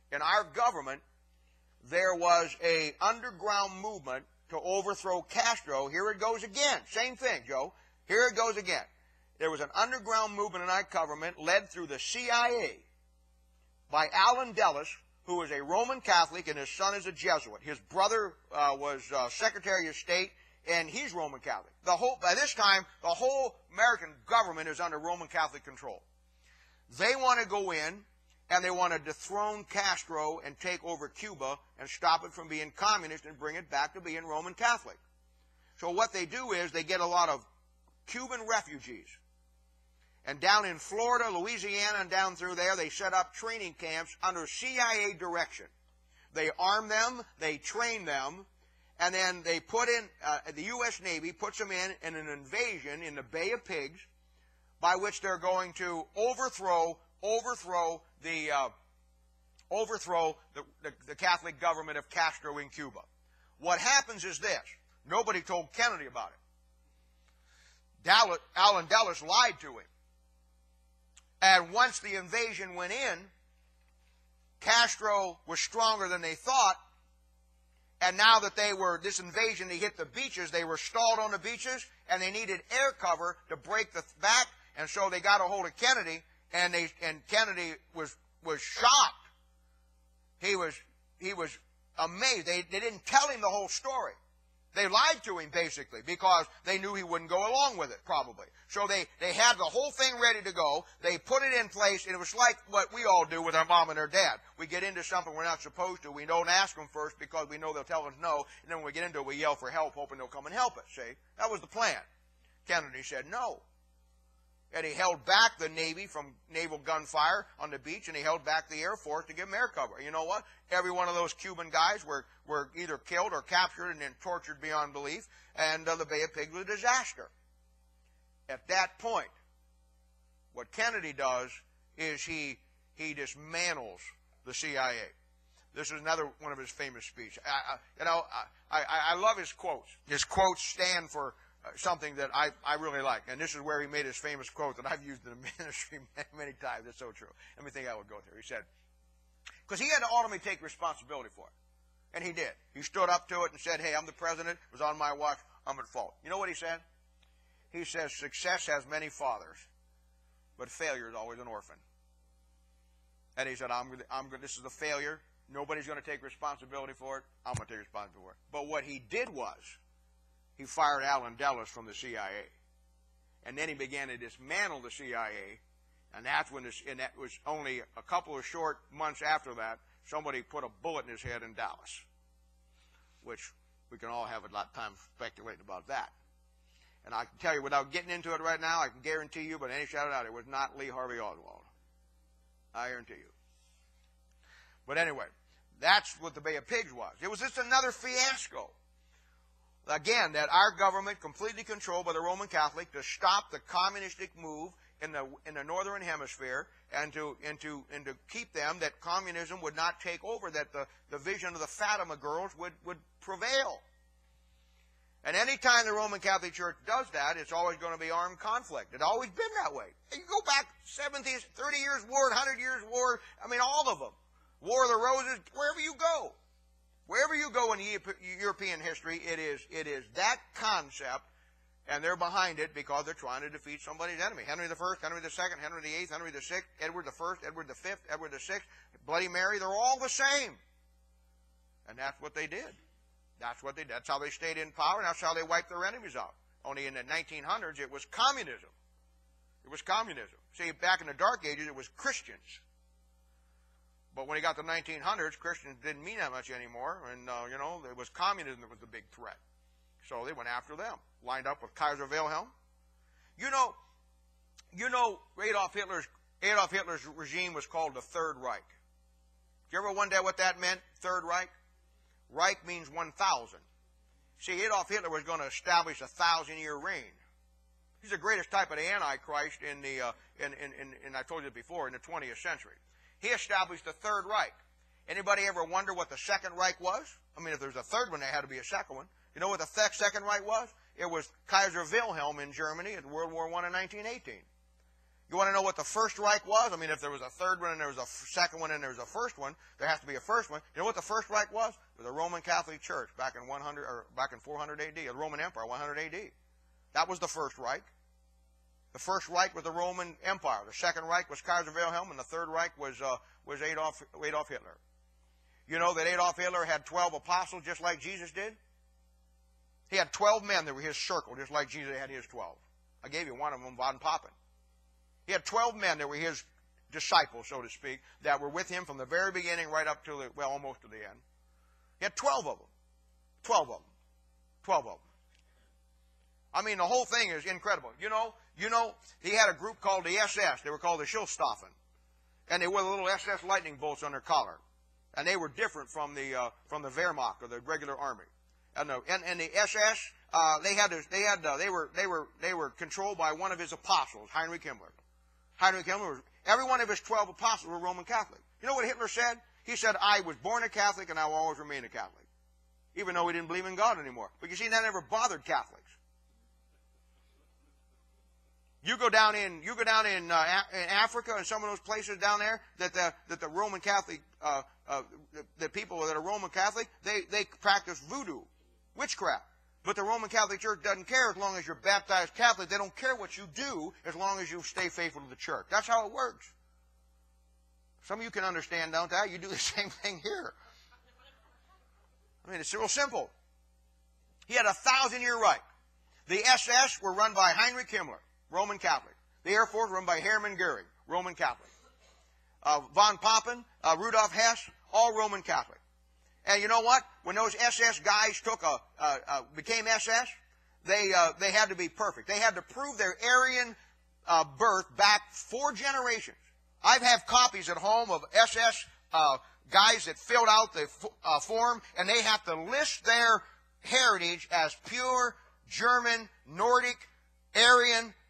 there was a underground movement to overthrow Castro. Here it goes again. Same thing, Joe. Here it goes again. There was an underground movement in our government led through the CIA by Allen Dulles, who is a Roman Catholic, and his son is a Jesuit. His brother was Secretary of State, and he's Roman Catholic. By this time, the whole American government is under Roman Catholic control. They want to go in, and they want to dethrone Castro and take over Cuba and stop it from being communist and bring it back to being Roman Catholic. So what they do is they get a lot of Cuban refugees. And down in Florida, Louisiana, and down through there, they set up training camps under CIA direction. They arm them, they train them, and then they put in, the U.S. Navy puts them in an invasion in the Bay of Pigs, by which they're going to overthrow the Catholic government of Castro in Cuba. What happens is this. Nobody told Kennedy about it. Allen Dulles lied to him. And once the invasion went in, Castro was stronger than they thought. And now that this invasion, they hit the beaches, they were stalled on the beaches, and they needed air cover to break the back. And so they got a hold of Kennedy, and Kennedy was shocked. He was amazed. They didn't tell him the whole story. They lied to him, basically, because they knew he wouldn't go along with it, probably. So they had the whole thing ready to go. They put it in place, and it was like what we all do with our mom and our dad. We get into something we're not supposed to. We don't ask them first because we know they'll tell us no. And then when we get into it, we yell for help, hoping they'll come and help us, see? That was the plan. Kennedy said no. And he held back the Navy from naval gunfire on the beach, and he held back the Air Force to give them air cover. You know what? Every one of those Cuban guys were either killed or captured and then tortured beyond belief, and the Bay of Pigs was a disaster. At that point, what Kennedy does is he dismantles the CIA. This is another one of his famous speeches. I love his quotes. His quotes stand for something that I really like. And this is where he made his famous quote that I've used in the ministry many, many times. It's so true. Let me think I would go there. He said, because he had to ultimately take responsibility for it. And he did. He stood up to it and said, hey, I'm the president. It was on my watch. I'm at fault. You know what he said? He says, success has many fathers, but failure is always an orphan. And he said, this is a failure. Nobody's going to take responsibility for it. I'm going to take responsibility for it. But what he did was, he fired Allen Dulles from the CIA. And then he began to dismantle the CIA. And that's when and that was only a couple of short months after that, somebody put a bullet in his head in Dallas. Which we can all have a lot of time speculating about that. And I can tell you, without getting into it right now, I can guarantee you, but any shout it out, it was not Lee Harvey Oswald. I guarantee you. But anyway, that's what the Bay of Pigs was. It was just another fiasco. Again, that our government, completely controlled by the Roman Catholic, to stop the communistic move in the northern hemisphere, and to keep them, that communism would not take over, that the vision of the Fatima girls would prevail. And any time the Roman Catholic Church does that, it's always going to be armed conflict. It's always been that way. You go back 70, 30 years war, 100 years war, I mean, all of them. War of the Roses, wherever you go. Wherever you go in European history, it is that concept, and they're behind it because they're trying to defeat somebody's enemy. Henry I, Henry II, Henry VIII, Henry VI, Edward I, Edward V, Edward VI, Bloody Mary, they're all the same. And that's what they did. That's what they did. That's how they stayed in power, and that's how they wiped their enemies out. Only in the 1900s, it was communism. It was communism. See, back in the Dark Ages, it was Christians. But when you got to the 1900s, Christians didn't mean that much anymore, and, it was communism that was the big threat. So they went after them, lined up with Kaiser Wilhelm. You know, Adolf Hitler's regime was called the Third Reich. Did you ever wonder what that meant, Third Reich? Reich means 1,000. See, Adolf Hitler was going to establish a 1,000-year reign. He's the greatest type of the Antichrist in I told you before, in the 20th century. He established the Third Reich. Anybody ever wonder what the Second Reich was? I mean, if there's a third one, there had to be a second one. You know what the Second Reich was? It was Kaiser Wilhelm in Germany in World War I in 1918. You want to know what the First Reich was? I mean, if there was a third one and there was a second one and there was a first one, there has to be a first one. You know what the First Reich was? It was the Roman Catholic Church back in 400 AD, the Roman Empire, 100 AD. That was the First Reich. The First Reich was the Roman Empire. The Second Reich was Kaiser Wilhelm, and the Third Reich was Adolf Hitler. You know that Adolf Hitler had 12 apostles just like Jesus did? He had 12 men that were his circle, just like Jesus had his 12. I gave you one of them, Von Papen. He had 12 men that were his disciples, so to speak, that were with him from the very beginning right up to almost to the end. He had 12 of them. 12 of them. 12 of them. I mean, the whole thing is incredible. You know, he had a group called the SS. They were called the Schutzstaffen. And they wore the little SS lightning bolts on their collar. And they were different from the Wehrmacht, or the regular army. And the SS, they were controlled by one of his apostles, Heinrich Himmler. Heinrich Himmler, every one of his 12 apostles were Roman Catholic. You know what Hitler said? He said, I was born a Catholic and I will always remain a Catholic. Even though he didn't believe in God anymore. But you see, that never bothered Catholics. You go down in Africa and some of those places down there that the Roman Catholic, the people that are Roman Catholic, they practice voodoo, witchcraft. But the Roman Catholic Church doesn't care as long as you're baptized Catholic. They don't care what you do as long as you stay faithful to the church. That's how it works. Some of you can understand, don't you? You do the same thing here. I mean, it's real simple. He had a 1,000-year Reich. The SS were run by Heinrich Himmler, Roman Catholic. The Air Force run by Hermann Goering, Roman Catholic. Von Papen, Rudolf Hess, all Roman Catholic. And you know what? When those SS guys became SS, they had to be perfect. They had to prove their Aryan birth back 4 generations. I have copies at home of SS guys that filled out the form, and they have to list their heritage as pure German, Nordic, Aryan,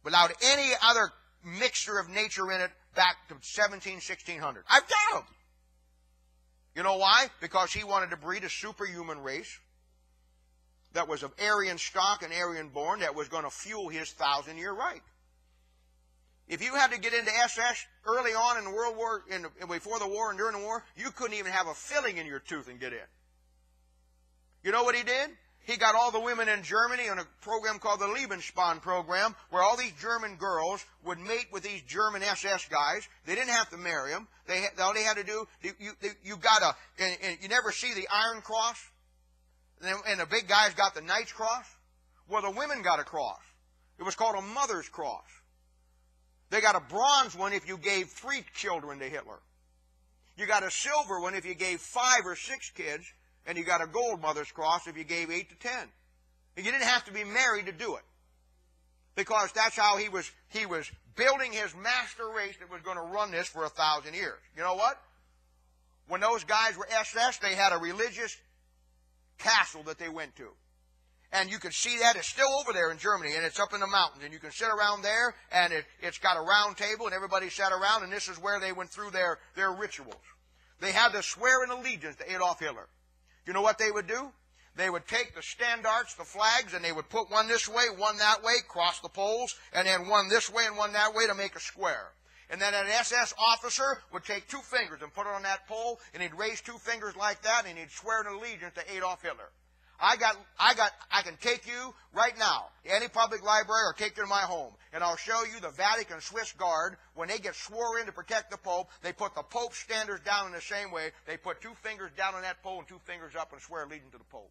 without any other mixture of nature in it back to 1600. I've got them. You know why? Because he wanted to breed a superhuman race that was of Aryan stock and Aryan born that was going to fuel his 1,000-year reich. If you had to get into SS early on in the World War, before the war and during the war, you couldn't even have a filling in your tooth and get in. You know what he did? He got all the women in Germany on a program called the Lebensborn program, where all these German girls would mate with these German SS guys. They didn't have to marry them. All they had to do, you never see the Iron Cross? And the big guys got the Knight's Cross? Well, the women got a cross. It was called a Mother's Cross. They got a bronze one if you gave 3 children to Hitler. You got a silver one if you gave 5 or 6 kids, and you got a gold Mother's Cross if you gave 8 to 10. And you didn't have to be married to do it, because that's how he was building his master race that was going to run this for 1,000 years. You know what? When those guys were SS, they had a religious castle that they went to. And you can see that. It's still over there in Germany, and it's up in the mountains. And you can sit around there, and it's got a round table, and everybody sat around, and this is where they went through their rituals. They had to swear an allegiance to Adolf Hitler. You know what they would do? They would take the standards, the flags, and they would put one this way, one that way, cross the poles, and then one this way and one that way to make a square. And then an SS officer would take 2 fingers and put it on that pole, and he'd raise 2 fingers like that, and he'd swear an allegiance to Adolf Hitler. I can take you right now to any public library or take you to my home, and I'll show you the Vatican Swiss Guard. When they get swore in to protect the Pope, they put the Pope's standards down in the same way. They put 2 fingers down on that pole and 2 fingers up and swear allegiance to the Pope.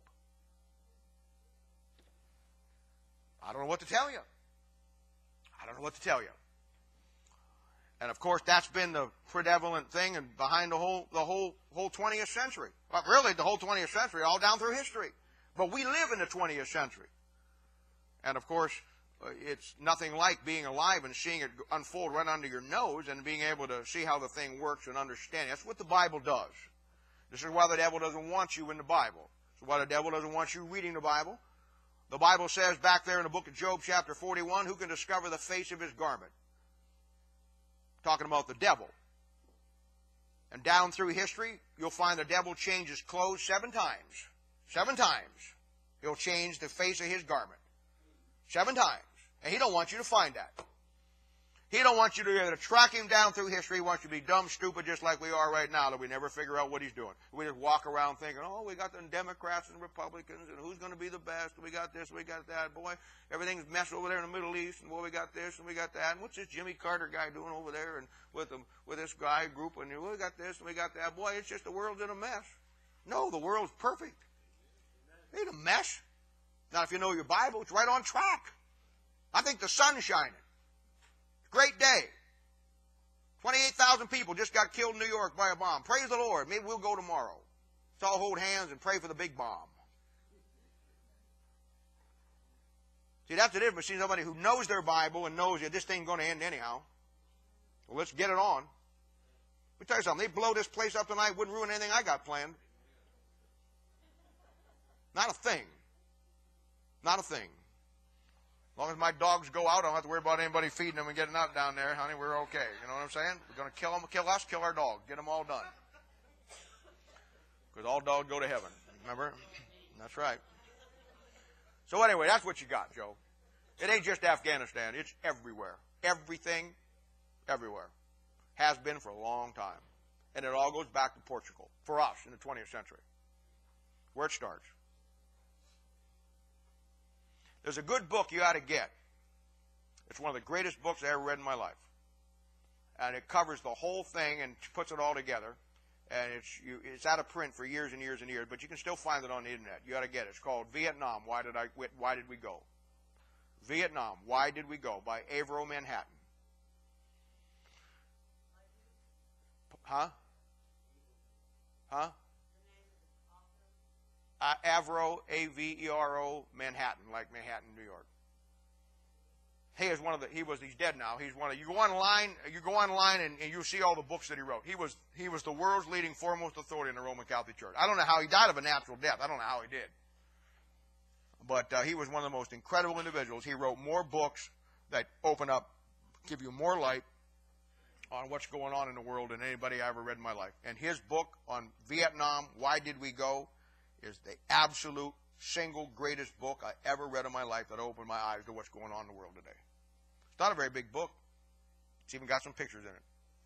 I don't know what to tell you. I don't know what to tell you. And of course, that's been the prevalent thing and behind the whole 20th century. Well, really, the whole 20th century, all down through history. But we live in the 20th century. And of course, it's nothing like being alive and seeing it unfold right under your nose and being able to see how the thing works and understand it. That's what the Bible does. This is why the devil doesn't want you in the Bible. This is why the devil doesn't want you reading the Bible. The Bible says back there in the book of Job, chapter 41, who can discover the face of his garment? Talking about the devil. And down through history, you'll find the devil changes clothes 7 times. 7 times. He'll change the face of his garment. 7 times. And he don't want you to find that. He don't want you to track him down through history. He wants you to be dumb, stupid, just like we are right now, that we never figure out what he's doing. We just walk around thinking, oh, we got the Democrats and Republicans, and who's going to be the best, and we got this, we got that. Boy, everything's messed over there in the Middle East, and boy, we got this, and we got that. And what's this Jimmy Carter guy doing over there, and with this guy group, and we got this, and we got that. Boy, it's just the world's in a mess. No, the world's perfect. It ain't a mess. Not if you know your Bible. It's right on track. I think the sun's shining. Great day. 28,000 people just got killed in New York by a bomb. Praise the Lord. Maybe we'll go tomorrow. Let's all hold hands and pray for the big bomb. See, that's the difference between somebody who knows their Bible and knows that this thing's going to end anyhow. Well, let's get it on. Let me tell you something. They blow this place up tonight, wouldn't ruin anything I got planned. Not a thing. Not a thing. As long as my dogs go out, I don't have to worry about anybody feeding them and getting out down there. Honey, we're okay. You know what I'm saying? We're going to kill them, kill us, kill our dog. Get them all done. Because all dogs go to heaven. Remember? That's right. So anyway, that's what you got, Joe. It ain't just Afghanistan. It's everywhere. Everything, everywhere. Has been for a long time. And it all goes back to Portugal. For us in the 20th century. Where it starts. There's a good book you ought to get. It's one of the greatest books I ever read in my life. And it covers the whole thing and puts it all together. And it's out of print for years and years and years, but you can still find it on the internet. You ought to get it. It's called Vietnam, Why Did We Go? Vietnam, Why Did We Go? By Avro Manhattan. Huh? Huh? Avro, A-V-E-R-O, Manhattan, like Manhattan, New York. He's dead now. He's one of, you go online and you'll see all the books that he wrote. He was the world's leading foremost authority in the Roman Catholic Church. I don't know how he died of a natural death. I don't know how he did. But he was one of the most incredible individuals. He wrote more books that give you more light on what's going on in the world than anybody I ever read in my life. And his book on Vietnam, Why Did We Go, is the absolute single greatest book I ever read in my life that opened my eyes to what's going on in the world today. It's not a very big book. It's even got some pictures in it.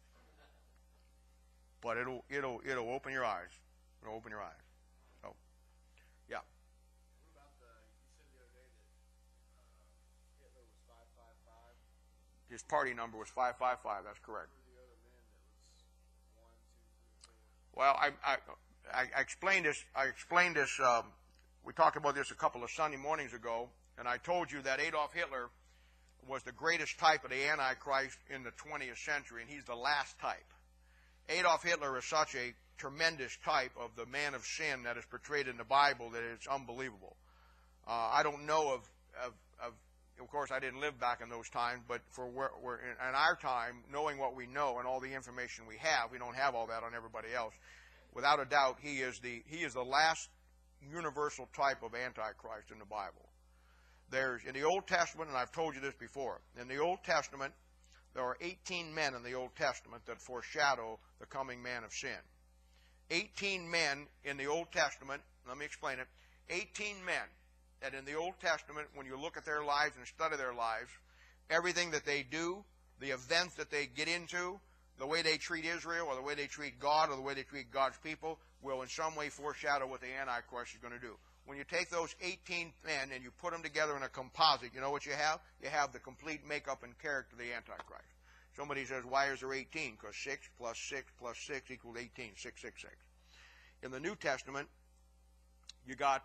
But it'll open your eyes. It'll open your eyes. So, yeah. What about you said the other day that Hitler was 555? His party number was 555. That's correct. Who were the other men that was 1, 2, 3, 4? Well, I explained this. We talked about this a couple of Sunday mornings ago, and I told you that Adolf Hitler was the greatest type of the Antichrist in the 20th century, and he's the last type. Adolf Hitler is such a tremendous type of the man of sin that is portrayed in the Bible that it's unbelievable. I don't know of course, I didn't live back in those times, but in our time, knowing what we know and all the information we don't have all that on everybody else. Without a doubt, he is the last universal type of Antichrist in the Bible. There's, in the Old Testament, and I've told you this before, in the Old Testament, there are 18 men in the Old Testament that foreshadow the coming man of sin. 18 men in the Old Testament, let me explain it, 18 men that in the Old Testament, when you look at their lives and study their lives, everything that they do, the events that they get into, the way they treat Israel or the way they treat God or the way they treat God's people will in some way foreshadow what the Antichrist is going to do. When you take those 18 men and you put them together in a composite, you know what you have? You have the complete makeup and character of the Antichrist. Somebody says, why is there 18? Because 6 plus 6 plus 6 equals 18, 666. In the New Testament, you got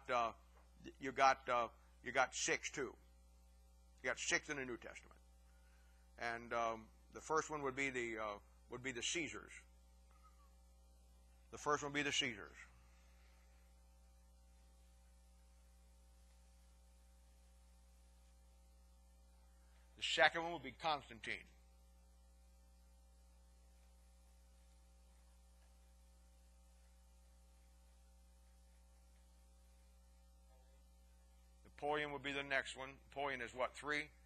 6 too. You got 6 in the New Testament, and the first one would be the Caesars. The first one would be the Caesars. The second one would be Constantine. Napoleon would be the next one. Napoleon is what, 3? I'm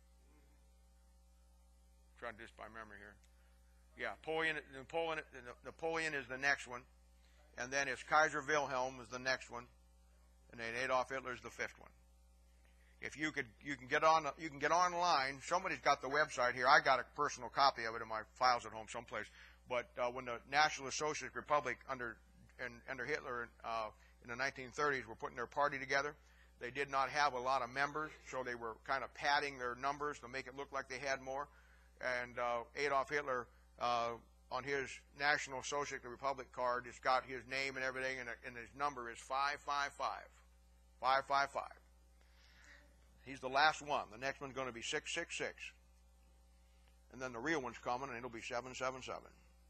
trying to do this by memory here. Yeah, Napoleon is the next one. And then it's Kaiser Wilhelm is the next one. And then Adolf Hitler is the 5th one. If you can get online. Somebody's got the website here. I got a personal copy of it in my files at home someplace. But when the National Socialist Republic under Hitler in the 1930s were putting their party together, they did not have a lot of members, so they were kind of padding their numbers to make it look like they had more. And Adolf Hitler, on his National Socialist Republic card, it's got his name and everything, and his number is 555. 555. He's the last one. The next one's going to be 666. And then the real one's coming, and it'll be 777.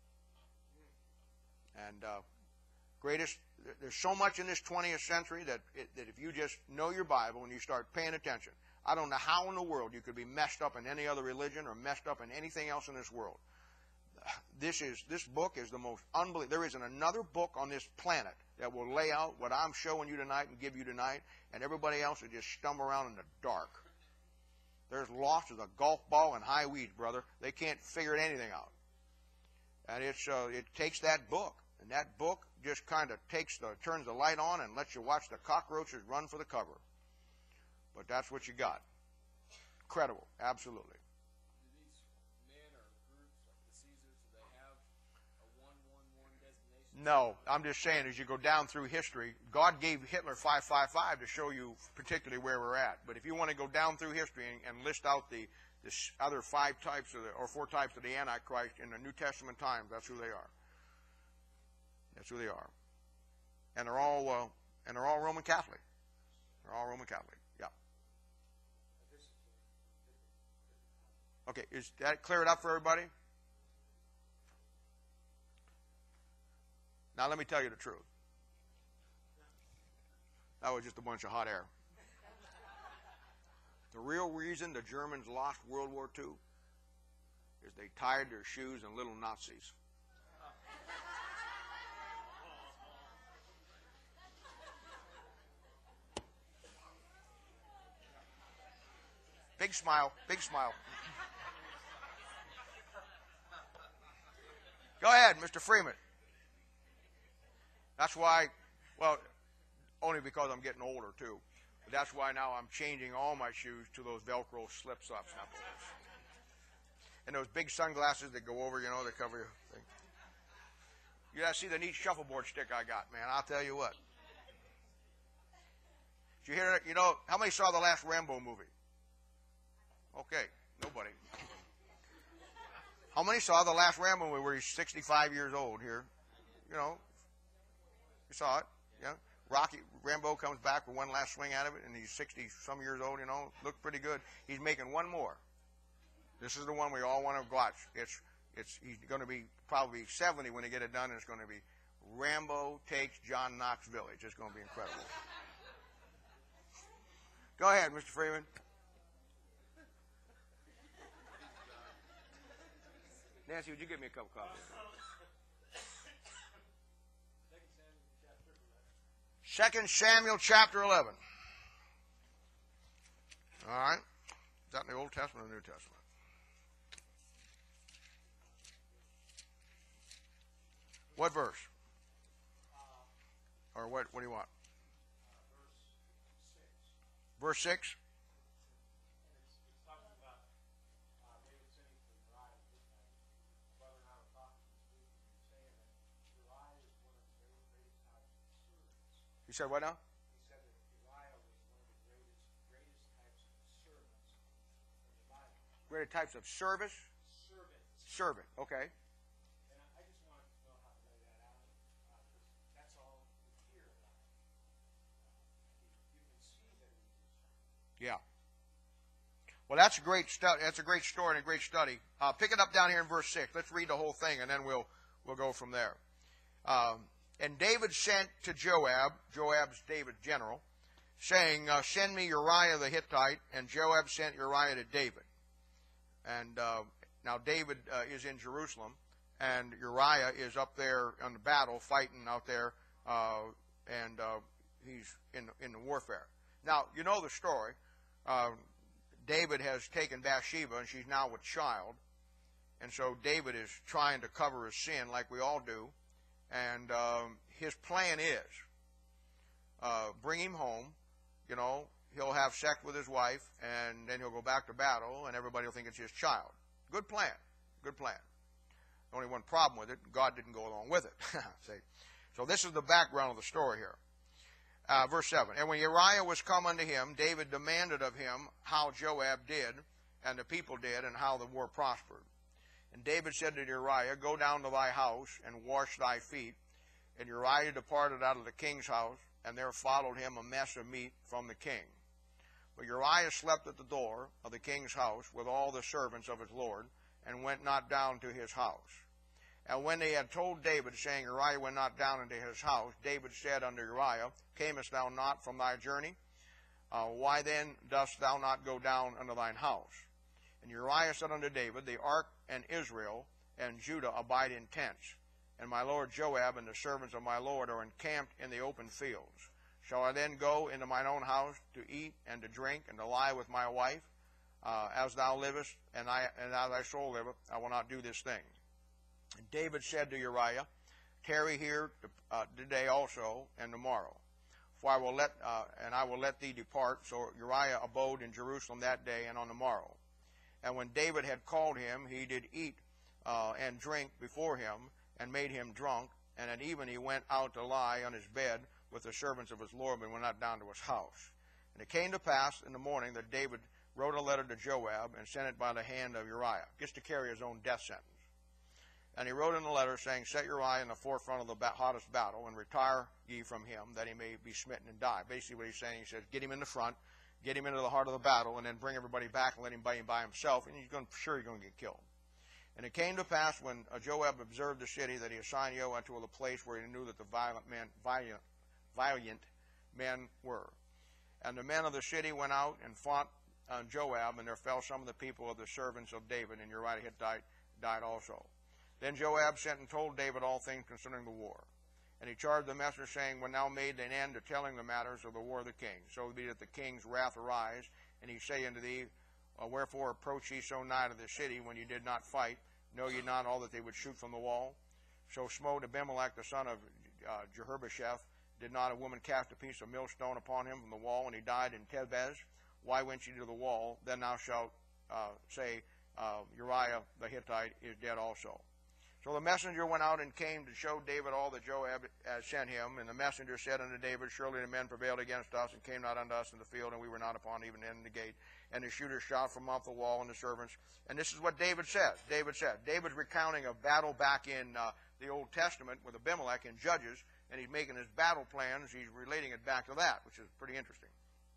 And there's so much in this 20th century that if you just know your Bible and you start paying attention, I don't know how in the world you could be messed up in any other religion or messed up in anything else in this world. This book is the most unbelievable. There isn't another book on this planet that will lay out what I'm showing you tonight and give you tonight, and everybody else will just stumble around in the dark. There's lost as a golf ball in high weeds, brother. They can't figure anything out. And it takes that book, and that book just kind of turns the light on and lets you watch the cockroaches run for the cover. But that's what you got. Incredible, absolutely. Do these men or groups like the Caesars, do they have a 111 designation? No, I'm just saying as you go down through history, God gave Hitler 555 to show you particularly where we're at. But if you want to go down through history and list out the other 5 types or 4 types of the Antichrist in the New Testament times, that's who they are. That's who they are. And they're all Roman Catholic. They're all Roman Catholic. Yeah. Okay, is that cleared up for everybody? Now let me tell you the truth. That was just a bunch of hot air. The real reason the Germans lost World War II is they tied their shoes in little Nazis. Big smile. Big smile. Go ahead, Mr. Freeman. That's why, well, only because I'm getting older, too. But that's why now I'm changing all my shoes to those Velcro slip-ups. And those big sunglasses that go over, that cover your thing. You gotta see the neat shuffleboard stick I got, man. I'll tell you what. Did you hear it? How many saw the last Rambo movie? Okay, nobody. How many saw the last Rambo movie where he's 65 years old here? You saw it, yeah. Rambo comes back with one last swing out of it, and he's 60-some years old, looked pretty good. He's making one more. This is the one we all want to watch. He's going to be probably 70 when they get it done, and it's going to be Rambo Takes John Knox Village. It's going to be incredible. Go ahead, Mr. Freeman. Nancy, would you give me a cup of coffee? 2 Samuel chapter 11. All right. Is that in the Old Testament or the New Testament? What verse? Or what do you want? Verse 6? You said what now? He said that Uriah was one of the greatest types of servants in the Bible. Greatest types of service? Servant, okay. And I just wanted to know how to lay that out, because that's all we hear about. You can see that he was. Yeah. Well, that's a great study. That's a great story and a great study. Pick it up down here in verse 6. Let's read the whole thing, and then we'll go from there. And David sent to Joab's David's general, saying, send me Uriah the Hittite. And Joab sent Uriah to David. And now David is in Jerusalem, and Uriah is up there on the battle, fighting out there, and he's in the warfare. Now, you know the story. David has taken Bathsheba, and she's now with child. And so David is trying to cover his sin like we all do. And his plan is bring him home. He'll have sex with his wife, and then he'll go back to battle, and everybody will think it's his child. Good plan. Good plan. Only one problem with it, God didn't go along with it. See? So this is the background of the story here. Verse 7. And when Uriah was come unto him, David demanded of him how Joab did, and the people did, and how the war prospered. And David said to Uriah, go down to thy house, and wash thy feet. And Uriah departed out of the king's house, and there followed him a mess of meat from the king. But Uriah slept at the door of the king's house with all the servants of his lord, and went not down to his house. And when they had told David, saying, Uriah went not down into his house, David said unto Uriah, camest thou not from thy journey? Why then dost thou not go down unto thine house? And Uriah said unto David, the ark and Israel and Judah abide in tents, and my lord Joab and the servants of my lord are encamped in the open fields. Shall I then go into mine own house to eat and to drink and to lie with my wife? As thou livest, and as thy soul liveth, I will not do this thing. And David said to Uriah, tarry here today also and tomorrow, for I will let thee depart. So Uriah abode in Jerusalem that day and on the morrow. And when David had called him, he did eat and drink before him, and made him drunk. And at even he went out to lie on his bed with the servants of his lord, but went not down to his house. And it came to pass in the morning that David wrote a letter to Joab, and sent it by the hand of Uriah, just to carry his own death sentence. And he wrote in the letter, saying, set Uriah in the forefront of the hottest battle, and retire ye from him, that he may be smitten and die. Basically what he's saying, he says, get him in the front, get him into the heart of the battle, and then bring everybody back and let him by himself, and he's sure going to get killed. And it came to pass, when Joab observed the city, that he assigned Joab to a place where he knew that the valiant men were. And the men of the city went out and fought Joab, and there fell some of the people of the servants of David, and Uriah the Hittite died also. Then Joab sent and told David all things concerning the war. And he charged the messenger, saying, when thou made an end to telling the matters of the war of the king, so be that the king's wrath arise, and he say unto thee, Wherefore approach ye so nigh to the city when you did not fight? Know ye not all that they would shoot from the wall? So smote Abimelech the son of Jerubbesheth. Did not a woman cast a piece of millstone upon him from the wall, and he died in Tebez? Why went ye to the wall? Then thou shalt say, Uriah the Hittite is dead also. So the messenger went out and came to show David all that Joab had sent him. And the messenger said unto David, Surely the men prevailed against us, and came not unto us in the field, and we were not upon even in the gate. And the shooters shot from off the wall, and the servants. And this is what David says. David's recounting a battle back in the Old Testament with Abimelech in Judges, and he's making his battle plans. He's relating it back to that, which is pretty interesting.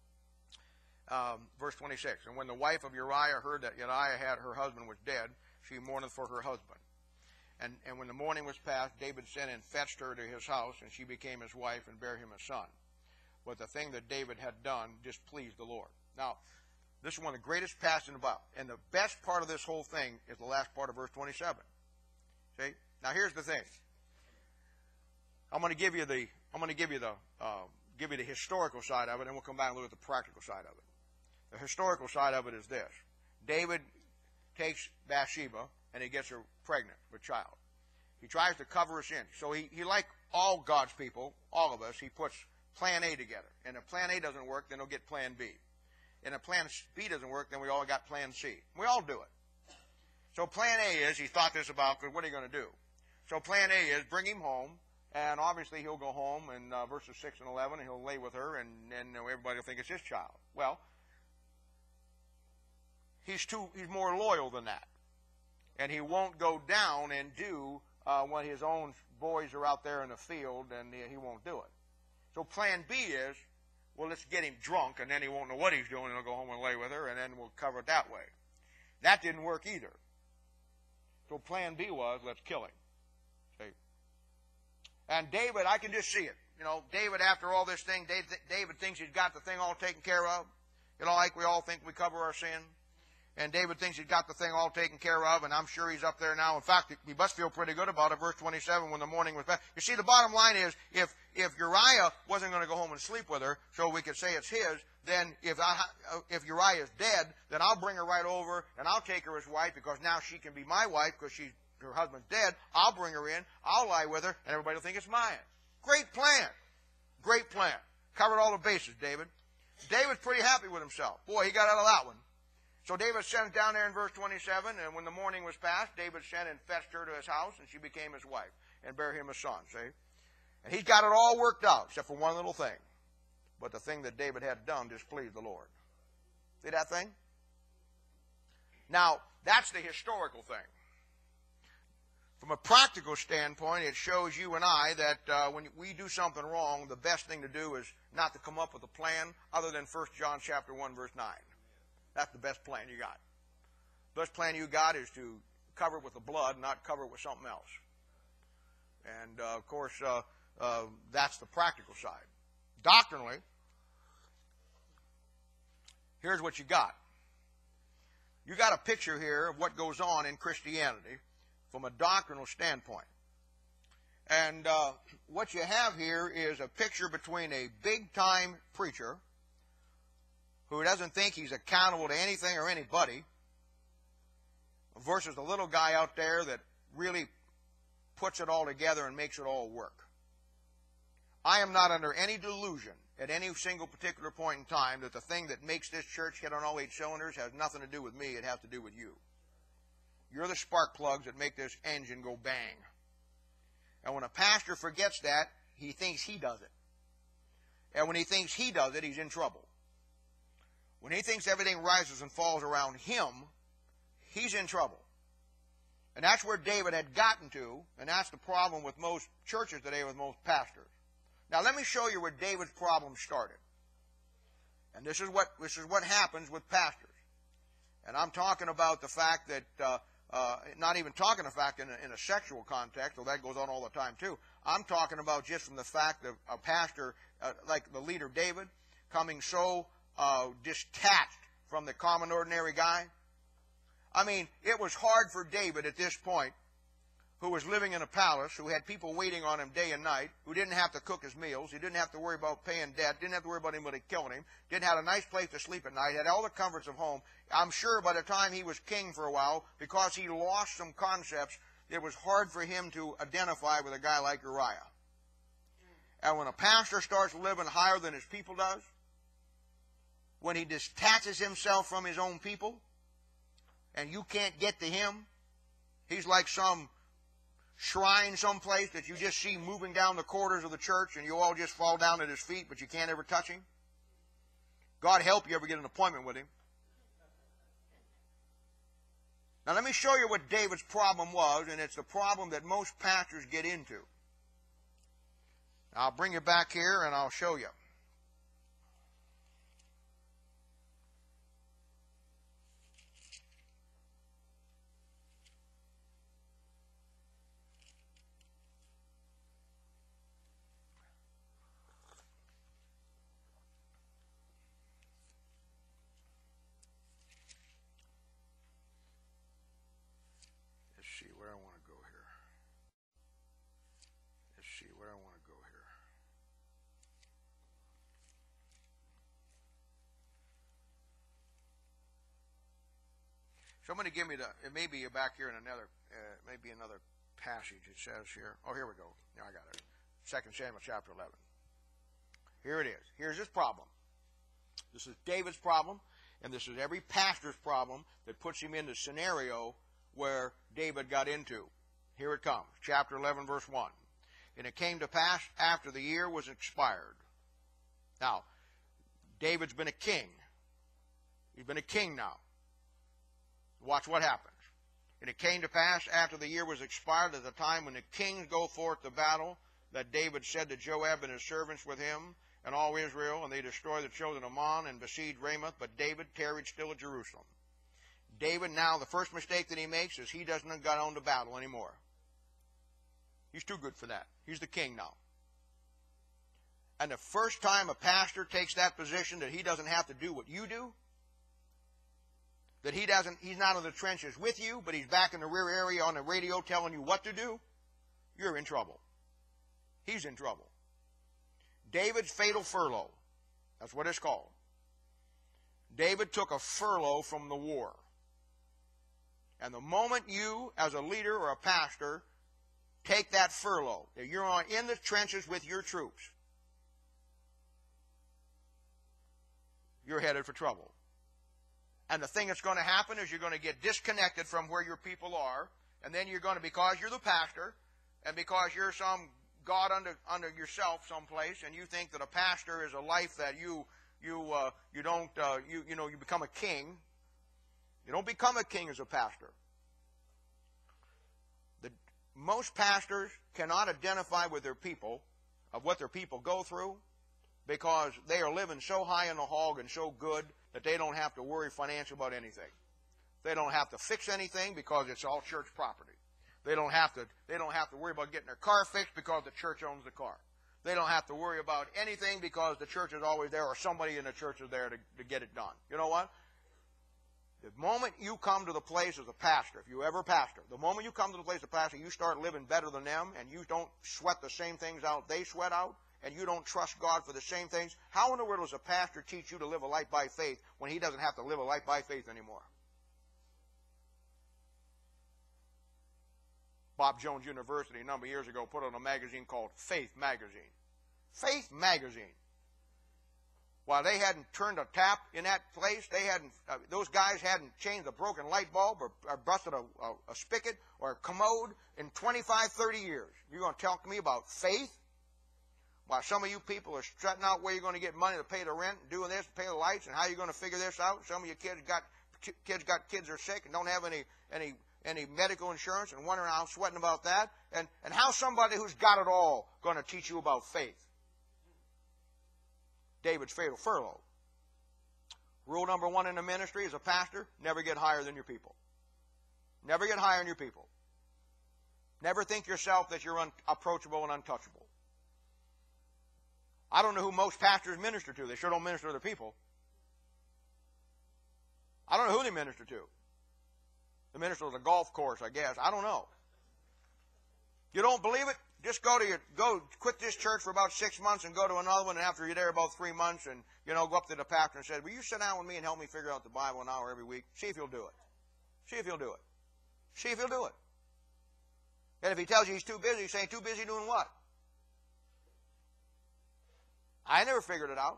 Verse 26, And when the wife of Uriah heard that Uriah her husband was dead, she mourneth for her husband. And when the morning was past, David sent and fetched her to his house, and she became his wife and bare him a son. But the thing that David had done displeased the Lord. Now, this is one of the greatest passages in the Bible. And the best part of this whole thing is the last part of verse 27. See? Now here's the thing. I'm going to give you the historical side of it, and we'll come back and look at the practical side of it. The historical side of it is this. David takes Bathsheba, and he gets her pregnant with child. He tries to cover her sin. So he like all God's people, all of us, he puts plan A together. And if plan A doesn't work, then he'll get plan B. And if plan B doesn't work, then we all got plan C. We all do it. So plan A is, he thought this about, because what are you going to do? So plan A is bring him home, and obviously he'll go home in verses 6 and 11, and he'll lay with her, and everybody will think it's his child. Well, he's more loyal than that. And he won't go down and do when his own boys are out there in the field, and he won't do it. So plan B is, well, let's get him drunk, and then he won't know what he's doing, and he'll go home and lay with her, and then we'll cover it that way. That didn't work either. So plan B was, let's kill him. See? And David, I can just see it. David, after all this thing, David thinks he's got the thing all taken care of. Like we all think we cover our sin. And David thinks he's got the thing all taken care of, and I'm sure he's up there now. In fact, he must feel pretty good about it. Verse 27, when the morning was past. You see, the bottom line is, if Uriah wasn't going to go home and sleep with her, so we could say it's his, then if Uriah is dead, then I'll bring her right over, and I'll take her as wife, because now she can be my wife, because her husband's dead. I'll bring her in, I'll lie with her, and everybody will think it's mine. Great plan. Great plan. Covered all the bases, David. David's pretty happy with himself. Boy, he got out of that one. So David sent down there in verse 27, and when the morning was past, David sent and fetched her to his house, and she became his wife, and bare him a son, see? And he's got it all worked out, except for one little thing. But the thing that David had done displeased the Lord. See that thing? Now, that's the historical thing. From a practical standpoint, it shows you and I that when we do something wrong, the best thing to do is not to come up with a plan other than 1 John chapter 1, verse 9. That's the best plan you got. The best plan you got is to cover it with the blood, not cover it with something else. And, of course, that's the practical side. Doctrinally, here's what you got. You got a picture here of what goes on in Christianity from a doctrinal standpoint. And what you have here is a picture between a big-time preacher who doesn't think he's accountable to anything or anybody, versus the little guy out there that really puts it all together and makes it all work. I am not under any delusion at any single particular point in time that the thing that makes this church hit on all 8 cylinders has nothing to do with me, it has to do with you. You're the spark plugs that make this engine go bang. And when a pastor forgets that, he thinks he does it. And when he thinks he does it, he's in trouble. When he thinks everything rises and falls around him, he's in trouble. And that's where David had gotten to, and that's the problem with most churches today, with most pastors. Now let me show you where David's problem started. And this is what happens with pastors. And I'm talking about the fact that, not even talking the fact in a sexual context, though that goes on all the time too. I'm talking about just from the fact of a pastor, like the leader David, coming so detached from the common ordinary guy. I mean, it was hard for David at this point who was living in a palace, who had people waiting on him day and night, who didn't have to cook his meals, he didn't have to worry about paying debt, didn't have to worry about anybody killing him, didn't have a nice place to sleep at night, had all the comforts of home. I'm sure by the time he was king for a while, because he lost some concepts, it was hard for him to identify with a guy like Uriah. And when a pastor starts living higher than his people does, when he detaches himself from his own people, and you can't get to him, he's like some shrine someplace that you just see moving down the corridors of the church and you all just fall down at his feet, but you can't ever touch him. God help you ever get an appointment with him. Now let me show you what David's problem was, and it's the problem that most pastors get into. I'll bring you back here and I'll show you. Somebody give me it may be back here in maybe another passage it says here. Oh, here we go. Yeah, I got it. 2 Samuel chapter 11. Here it is. Here's his problem. This is David's problem, and this is every pastor's problem that puts him in the scenario where David got into. Here it comes. Chapter 11, verse 1. And it came to pass after the year was expired. Now, David's been a king. He's been a king now. Watch what happens. And it came to pass after the year was expired, at the time when the kings go forth to battle, that David said to Joab and his servants with him and all Israel, and they destroyed the children of Ammon and besieged Ramoth, but David tarried still at Jerusalem. David now, the first mistake that he makes is he doesn't go on to battle anymore. He's too good for that. He's the king now. And the first time a pastor takes that position that he doesn't have to do what you do, that he's not in the trenches with you, but he's back in the rear area on the radio telling you what to do, you're in trouble. He's in trouble. David's fatal furlough. That's what it's called. David took a furlough from the war. And the moment you, as a leader or a pastor, take that furlough, that you're in the trenches with your troops, you're headed for trouble. And the thing that's going to happen is you're going to get disconnected from where your people are, and then you're going to, because you're the pastor, and because you're some God under yourself someplace, and you think that a pastor is a life that you become a king. You don't become a king as a pastor. Most pastors cannot identify with their people, of what their people go through, because they are living so high in the hog and so good that they don't have to worry financially about anything. They don't have to fix anything because it's all church property. They don't have to worry about getting their car fixed because the church owns the car. They don't have to worry about anything because the church is always there or somebody in the church is there to get it done. You know what? The moment you come to the place as a pastor, if you ever pastor, the moment you come to the place as a pastor, you start living better than them, and you don't sweat the same things out they sweat out, and you don't trust God for the same things. How in the world does a pastor teach you to live a life by faith when he doesn't have to live a life by faith anymore? Bob Jones University a number of years ago put on a magazine called Faith Magazine. Faith Magazine. While they hadn't turned a tap in that place, those guys hadn't changed a broken light bulb or busted a spigot or a commode in 25, 30 years. You're going to talk to me about faith? While some of you people are strutting out where you're going to get money to pay the rent and doing this, pay the lights, and how you're going to figure this out. Some of your kids got kids are sick and don't have any medical insurance and wondering how sweating about that. And how's somebody who's got it all going to teach you about faith? David's fatal furlough. Rule number 1 in the ministry as a pastor, never get higher than your people. Never get higher than your people. Never think yourself that you're unapproachable and untouchable. I don't know who most pastors minister to. They sure don't minister to their people. I don't know who they minister to. They minister to the golf course, I guess. I don't know. You don't believe it? Just quit this church for about 6 months and go to another one, and after you're there about 3 months, and go up to the pastor and say, "Will you sit down with me and help me figure out the Bible an hour every week?" See if he'll do it. See if he'll do it. See if he'll do it. And if he tells you he's too busy, he's saying, "Too busy doing what?" I never figured it out.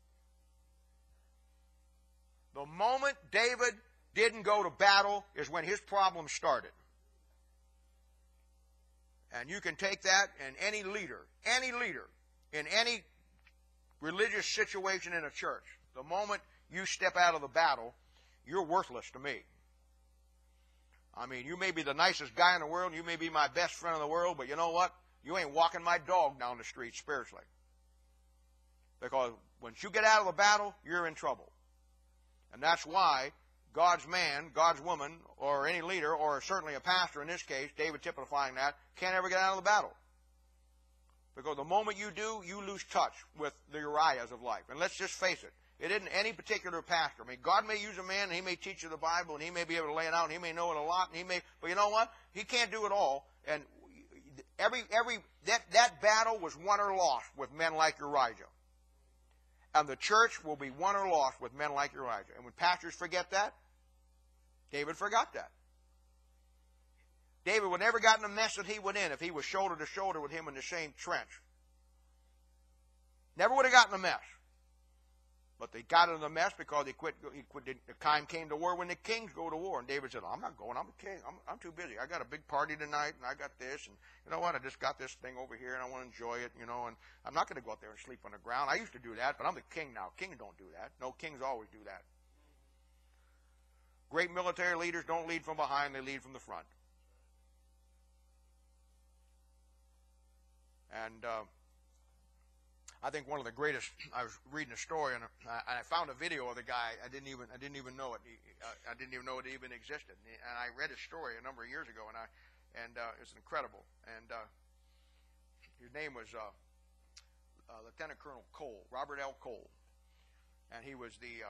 The moment David didn't go to battle is when his problems started. And you can take that, and any leader in any religious situation in a church, the moment you step out of the battle, you're worthless to me. I mean, you may be the nicest guy in the world, you may be my best friend in the world, but you know what? You ain't walking my dog down the street spiritually. Because once you get out of the battle, you're in trouble. And that's why God's man, God's woman, or any leader, or certainly a pastor in this case, David typifying that, can't ever get out of the battle. Because the moment you do, you lose touch with the Uriahs of life. And let's just face it, it isn't any particular pastor. I mean, God may use a man, and he may teach you the Bible, and he may be able to lay it out, and he may know it a lot, but you know what? He can't do it all. And that battle was won or lost with men like Uriah. And the church will be won or lost with men like Uriah. And when pastors forget that, David forgot that. David would never gotten the mess that he went in if he was shoulder to shoulder with him in the same trench. Never would have gotten the mess. But they got in the mess because he quit. The time came to war when the kings go to war. And David said, "I'm not going. I'm a king. I'm too busy. I got a big party tonight, and I got this. And you know what? I just got this thing over here, and I want to enjoy it, And I'm not going to go out there and sleep on the ground. I used to do that, but I'm the king now. Kings don't do that. No, kings always do that. Great military leaders don't lead from behind. They lead from the front. And I think one of the greatest. I was reading a story, and I found a video of the guy. I didn't even know it. I didn't even know it even existed. And I read his story a number of years ago, and it's incredible. And his name was Lieutenant Colonel Cole, Robert L. Cole, and he was the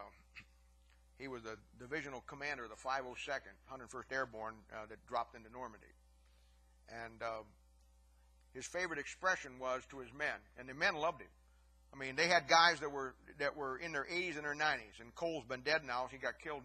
divisional commander of the 502nd, 101st Airborne that dropped into Normandy, and his favorite expression was to his men, and the men loved him. I mean, they had guys that were in their 80s and their 90s, and Cole's been dead now. He got killed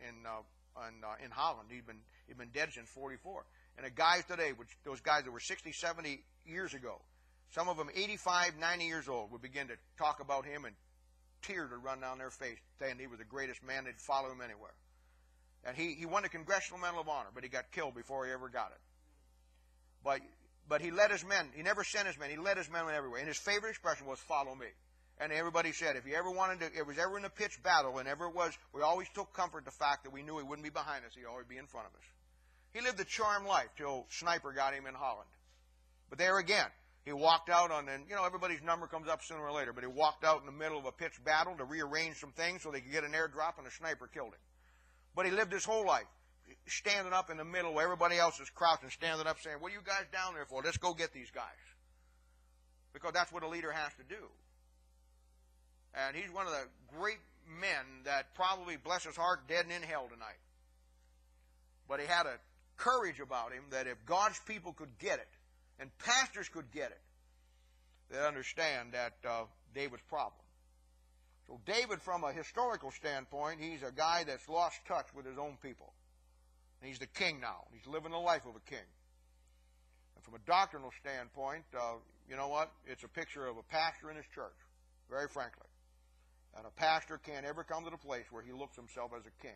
in Holland. He'd been dead since '44. And the guys today, those guys that were 60, 70 years ago, some of them 85, 90 years old, would begin to talk about him, and tears would run down their face, saying he was the greatest man. They'd follow him anywhere. And he won the Congressional Medal of Honor, but he got killed before he ever got it. But he led his men. He never sent his men. He led his men everywhere. And his favorite expression was, "Follow me." And everybody said, if he ever it was ever in a pitched battle, and ever it was, we always took comfort in the fact that we knew he wouldn't be behind us. He'd always be in front of us. He lived a charmed life till Sniper got him in Holland. But there again, he walked out and everybody's number comes up sooner or later, but he walked out in the middle of a pitched battle to rearrange some things so they could get an airdrop, and a sniper killed him. But he lived his whole life standing up in the middle where everybody else is crouching, standing up saying, "What are you guys down there for? Let's go get these guys." Because that's what a leader has to do. And he's one of the great men that probably, bless his heart, dead and in hell tonight. But he had a courage about him that if God's people could get it, and pastors could get it, they'd understand that David's problem. So David, from a historical standpoint, he's a guy that's lost touch with his own people. And he's the king now. He's living the life of a king. And from a doctrinal standpoint, you know what? It's a picture of a pastor in his church, very frankly. And a pastor can't ever come to the place where he looks himself as a king.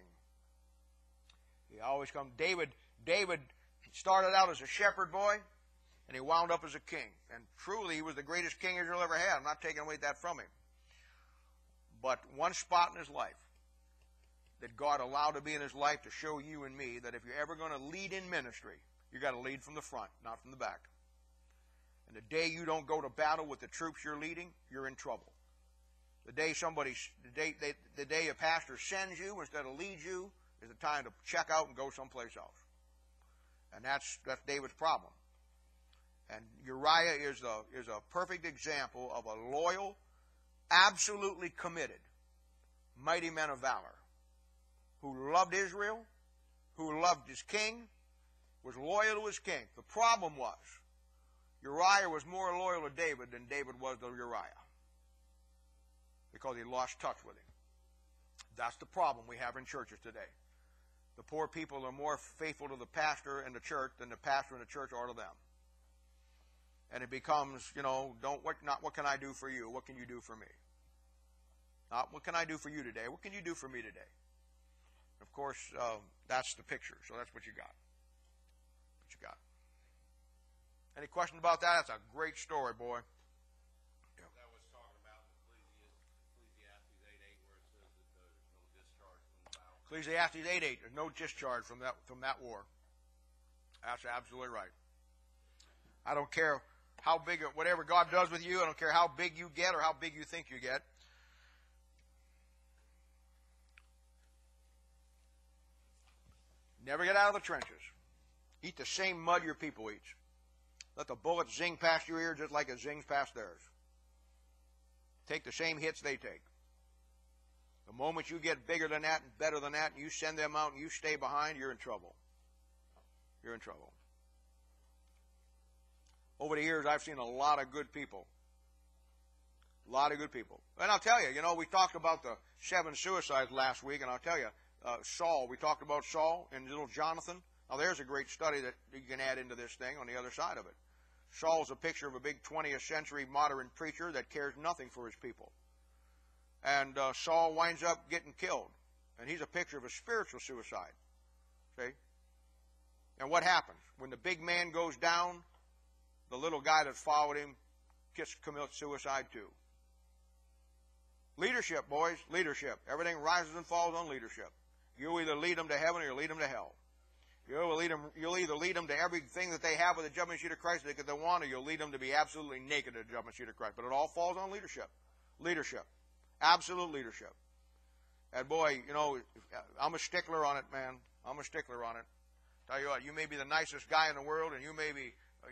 He always comes. David started out as a shepherd boy, and he wound up as a king. And truly, he was the greatest king Israel ever had. I'm not taking away that from him. But one spot in his life that God allowed to be in his life to show you and me that if you're ever going to lead in ministry, you got to lead from the front, not from the back. And the day you don't go to battle with the troops you're leading, you're in trouble. The day a pastor sends you instead of leads you is the time to check out and go someplace else. And that's David's problem. And Uriah is a perfect example of a loyal, absolutely committed, mighty man of valor who loved Israel, who loved his king, was loyal to his king. The problem was Uriah was more loyal to David than David was to Uriah, because he lost touch with him. That's the problem we have in churches today. The poor people are more faithful to the pastor and the church than the pastor and the church are to them. And it becomes, not what can I do for you? What can you do for me? Not what can I do for you today? What can you do for me today? Of course, that's the picture. So that's what you got. What you got. Any question about that? That's a great story, boy. That was talking about Ecclesiastes 8:8, where it says that there's no discharge from the vow. Ecclesiastes 8:8. There's no discharge from that war. That's absolutely right. I don't care how big, whatever God does with you, I don't care how big you get or how big you think you get. Never get out of the trenches. Eat the same mud your people eat. Let the bullets zing past your ear just like it zings past theirs. Take the same hits they take. The moment you get bigger than that and better than that, and you send them out and you stay behind, you're in trouble. You're in trouble. Over the years, I've seen a lot of good people. A lot of good people. And I'll tell you, we talked about the 7 suicides last week, and I'll tell you, Saul, we talked about Saul and little Jonathan. Now, there's a great study that you can add into this thing on the other side of it. Saul's a picture of a big 20th century modern preacher that cares nothing for his people. And Saul winds up getting killed. And he's a picture of a spiritual suicide. See? And what happens? When the big man goes down, the little guy that followed him commits suicide too. Leadership, boys, leadership. Everything rises and falls on leadership. You either lead them to heaven or you lead them to hell. You'll either lead them to everything that they have with the judgment seat of Christ that they want, or you'll lead them to be absolutely naked at the judgment seat of Christ. But it all falls on leadership. Leadership. Absolute leadership. And boy, I'm a stickler on it, man. I'm a stickler on it. Tell you what, you may be the nicest guy in the world, and you may be,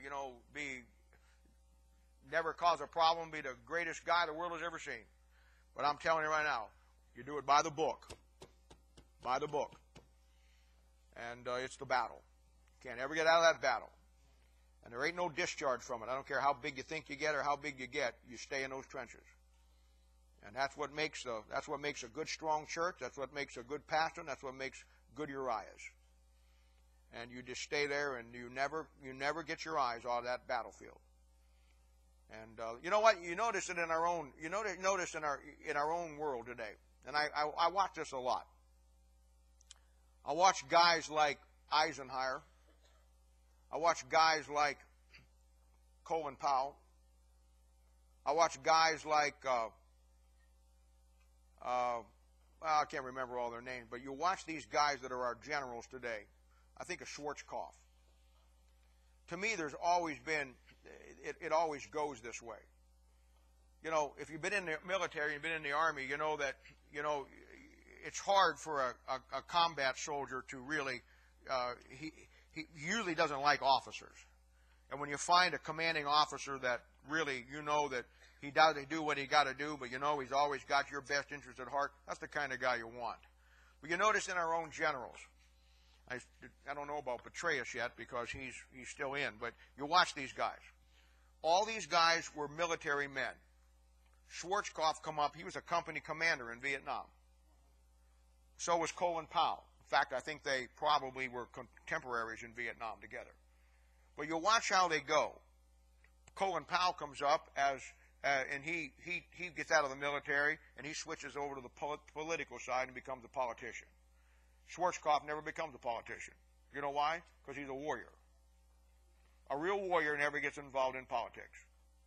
never cause a problem, be the greatest guy the world has ever seen. But I'm telling you right now, you do it by the book. By the book. And it's the battle. You can't ever get out of that battle. And there ain't no discharge from it. I don't care how big you think you get or how big you get, you stay in those trenches. And that's what makes a good, strong church. That's what makes a good pastor. And that's what makes good Uriahs. And you just stay there, and you never get your eyes out of that battlefield. And you know what? You notice it in our own. Notice in our own world today. And I watch this a lot. I watch guys like Eisenhower. I watch guys like Colin Powell. I watch guys like I can't remember all their names, but you watch these guys that are our generals today. I think of Schwarzkopf. To me, there's always been, it always goes this way. If you've been in the military and been in the Army, you know that, it's hard for a combat soldier to really, he usually doesn't like officers. And when you find a commanding officer that really, that he does do what he got to do, but he's always got your best interest at heart, that's the kind of guy you want. But you notice in our own generals, I don't know about Petraeus yet because he's still in, but you watch these guys. All these guys were military men. Schwarzkopf come up, he was a company commander in Vietnam. So was Colin Powell. In fact, I think they probably were contemporaries in Vietnam together. But you watch how they go. Colin Powell comes up and he gets out of the military and he switches over to the political side and becomes a politician. Schwarzkopf never becomes a politician. You know why? Because he's a warrior. A real warrior never gets involved in politics.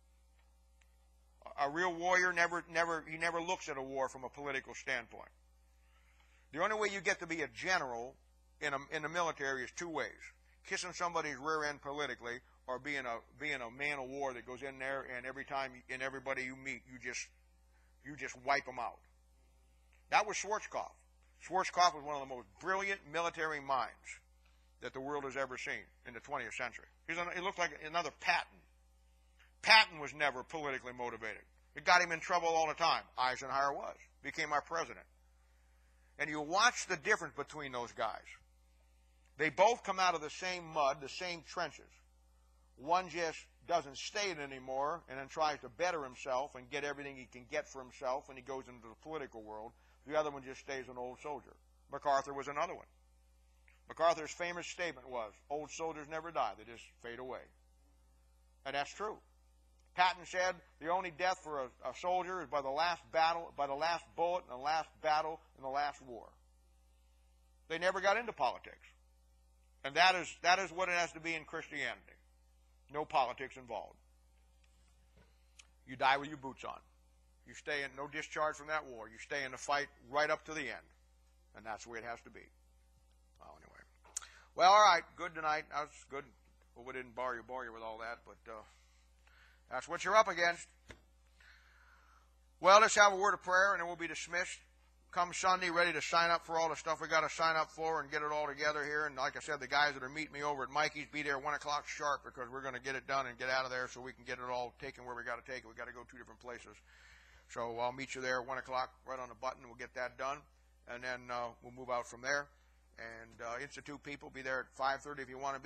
A real warrior never looks at a war from a political standpoint. The only way you get to be a general in the military is 2 ways: kissing somebody's rear end politically, or being a man of war that goes in there and every time and everybody you meet you just wipe them out. That was Schwarzkopf. Schwarzkopf was one of the most brilliant military minds that the world has ever seen in the 20th century. He looked like another Patton. Patton was never politically motivated. It got him in trouble all the time. Eisenhower became our president. And you watch the difference between those guys. They both come out of the same mud, the same trenches. One just doesn't stay it anymore and then tries to better himself and get everything he can get for himself, and he goes into the political world. The other one just stays an old soldier. MacArthur was another one. MacArthur's famous statement was, old soldiers never die, they just fade away. And that's true. Patton said the only death for a soldier is by the last battle, by the last bullet in the last battle in the last war. They never got into politics. And that is what it has to be in Christianity. No politics involved. You die with your boots on. You stay in, no discharge from that war. You stay in the fight right up to the end. And that's the way it has to be. Well, anyway. Well, all right. Good tonight. That was good. Well, we didn't bore you with all that, but that's what you're up against. Well, let's have a word of prayer, and then we'll be dismissed. Come Sunday, ready to sign up for all the stuff we got to sign up for and get it all together here. And like I said, the guys that are meeting me over at Mikey's, be there 1 o'clock sharp, because we're going to get it done and get out of there so we can get it all taken where we got to take it. We got to go 2 different places. So I'll meet you there at 1 o'clock, right on the button. We'll get that done, and then we'll move out from there. And Institute people, be there at 5:30 if you want to be.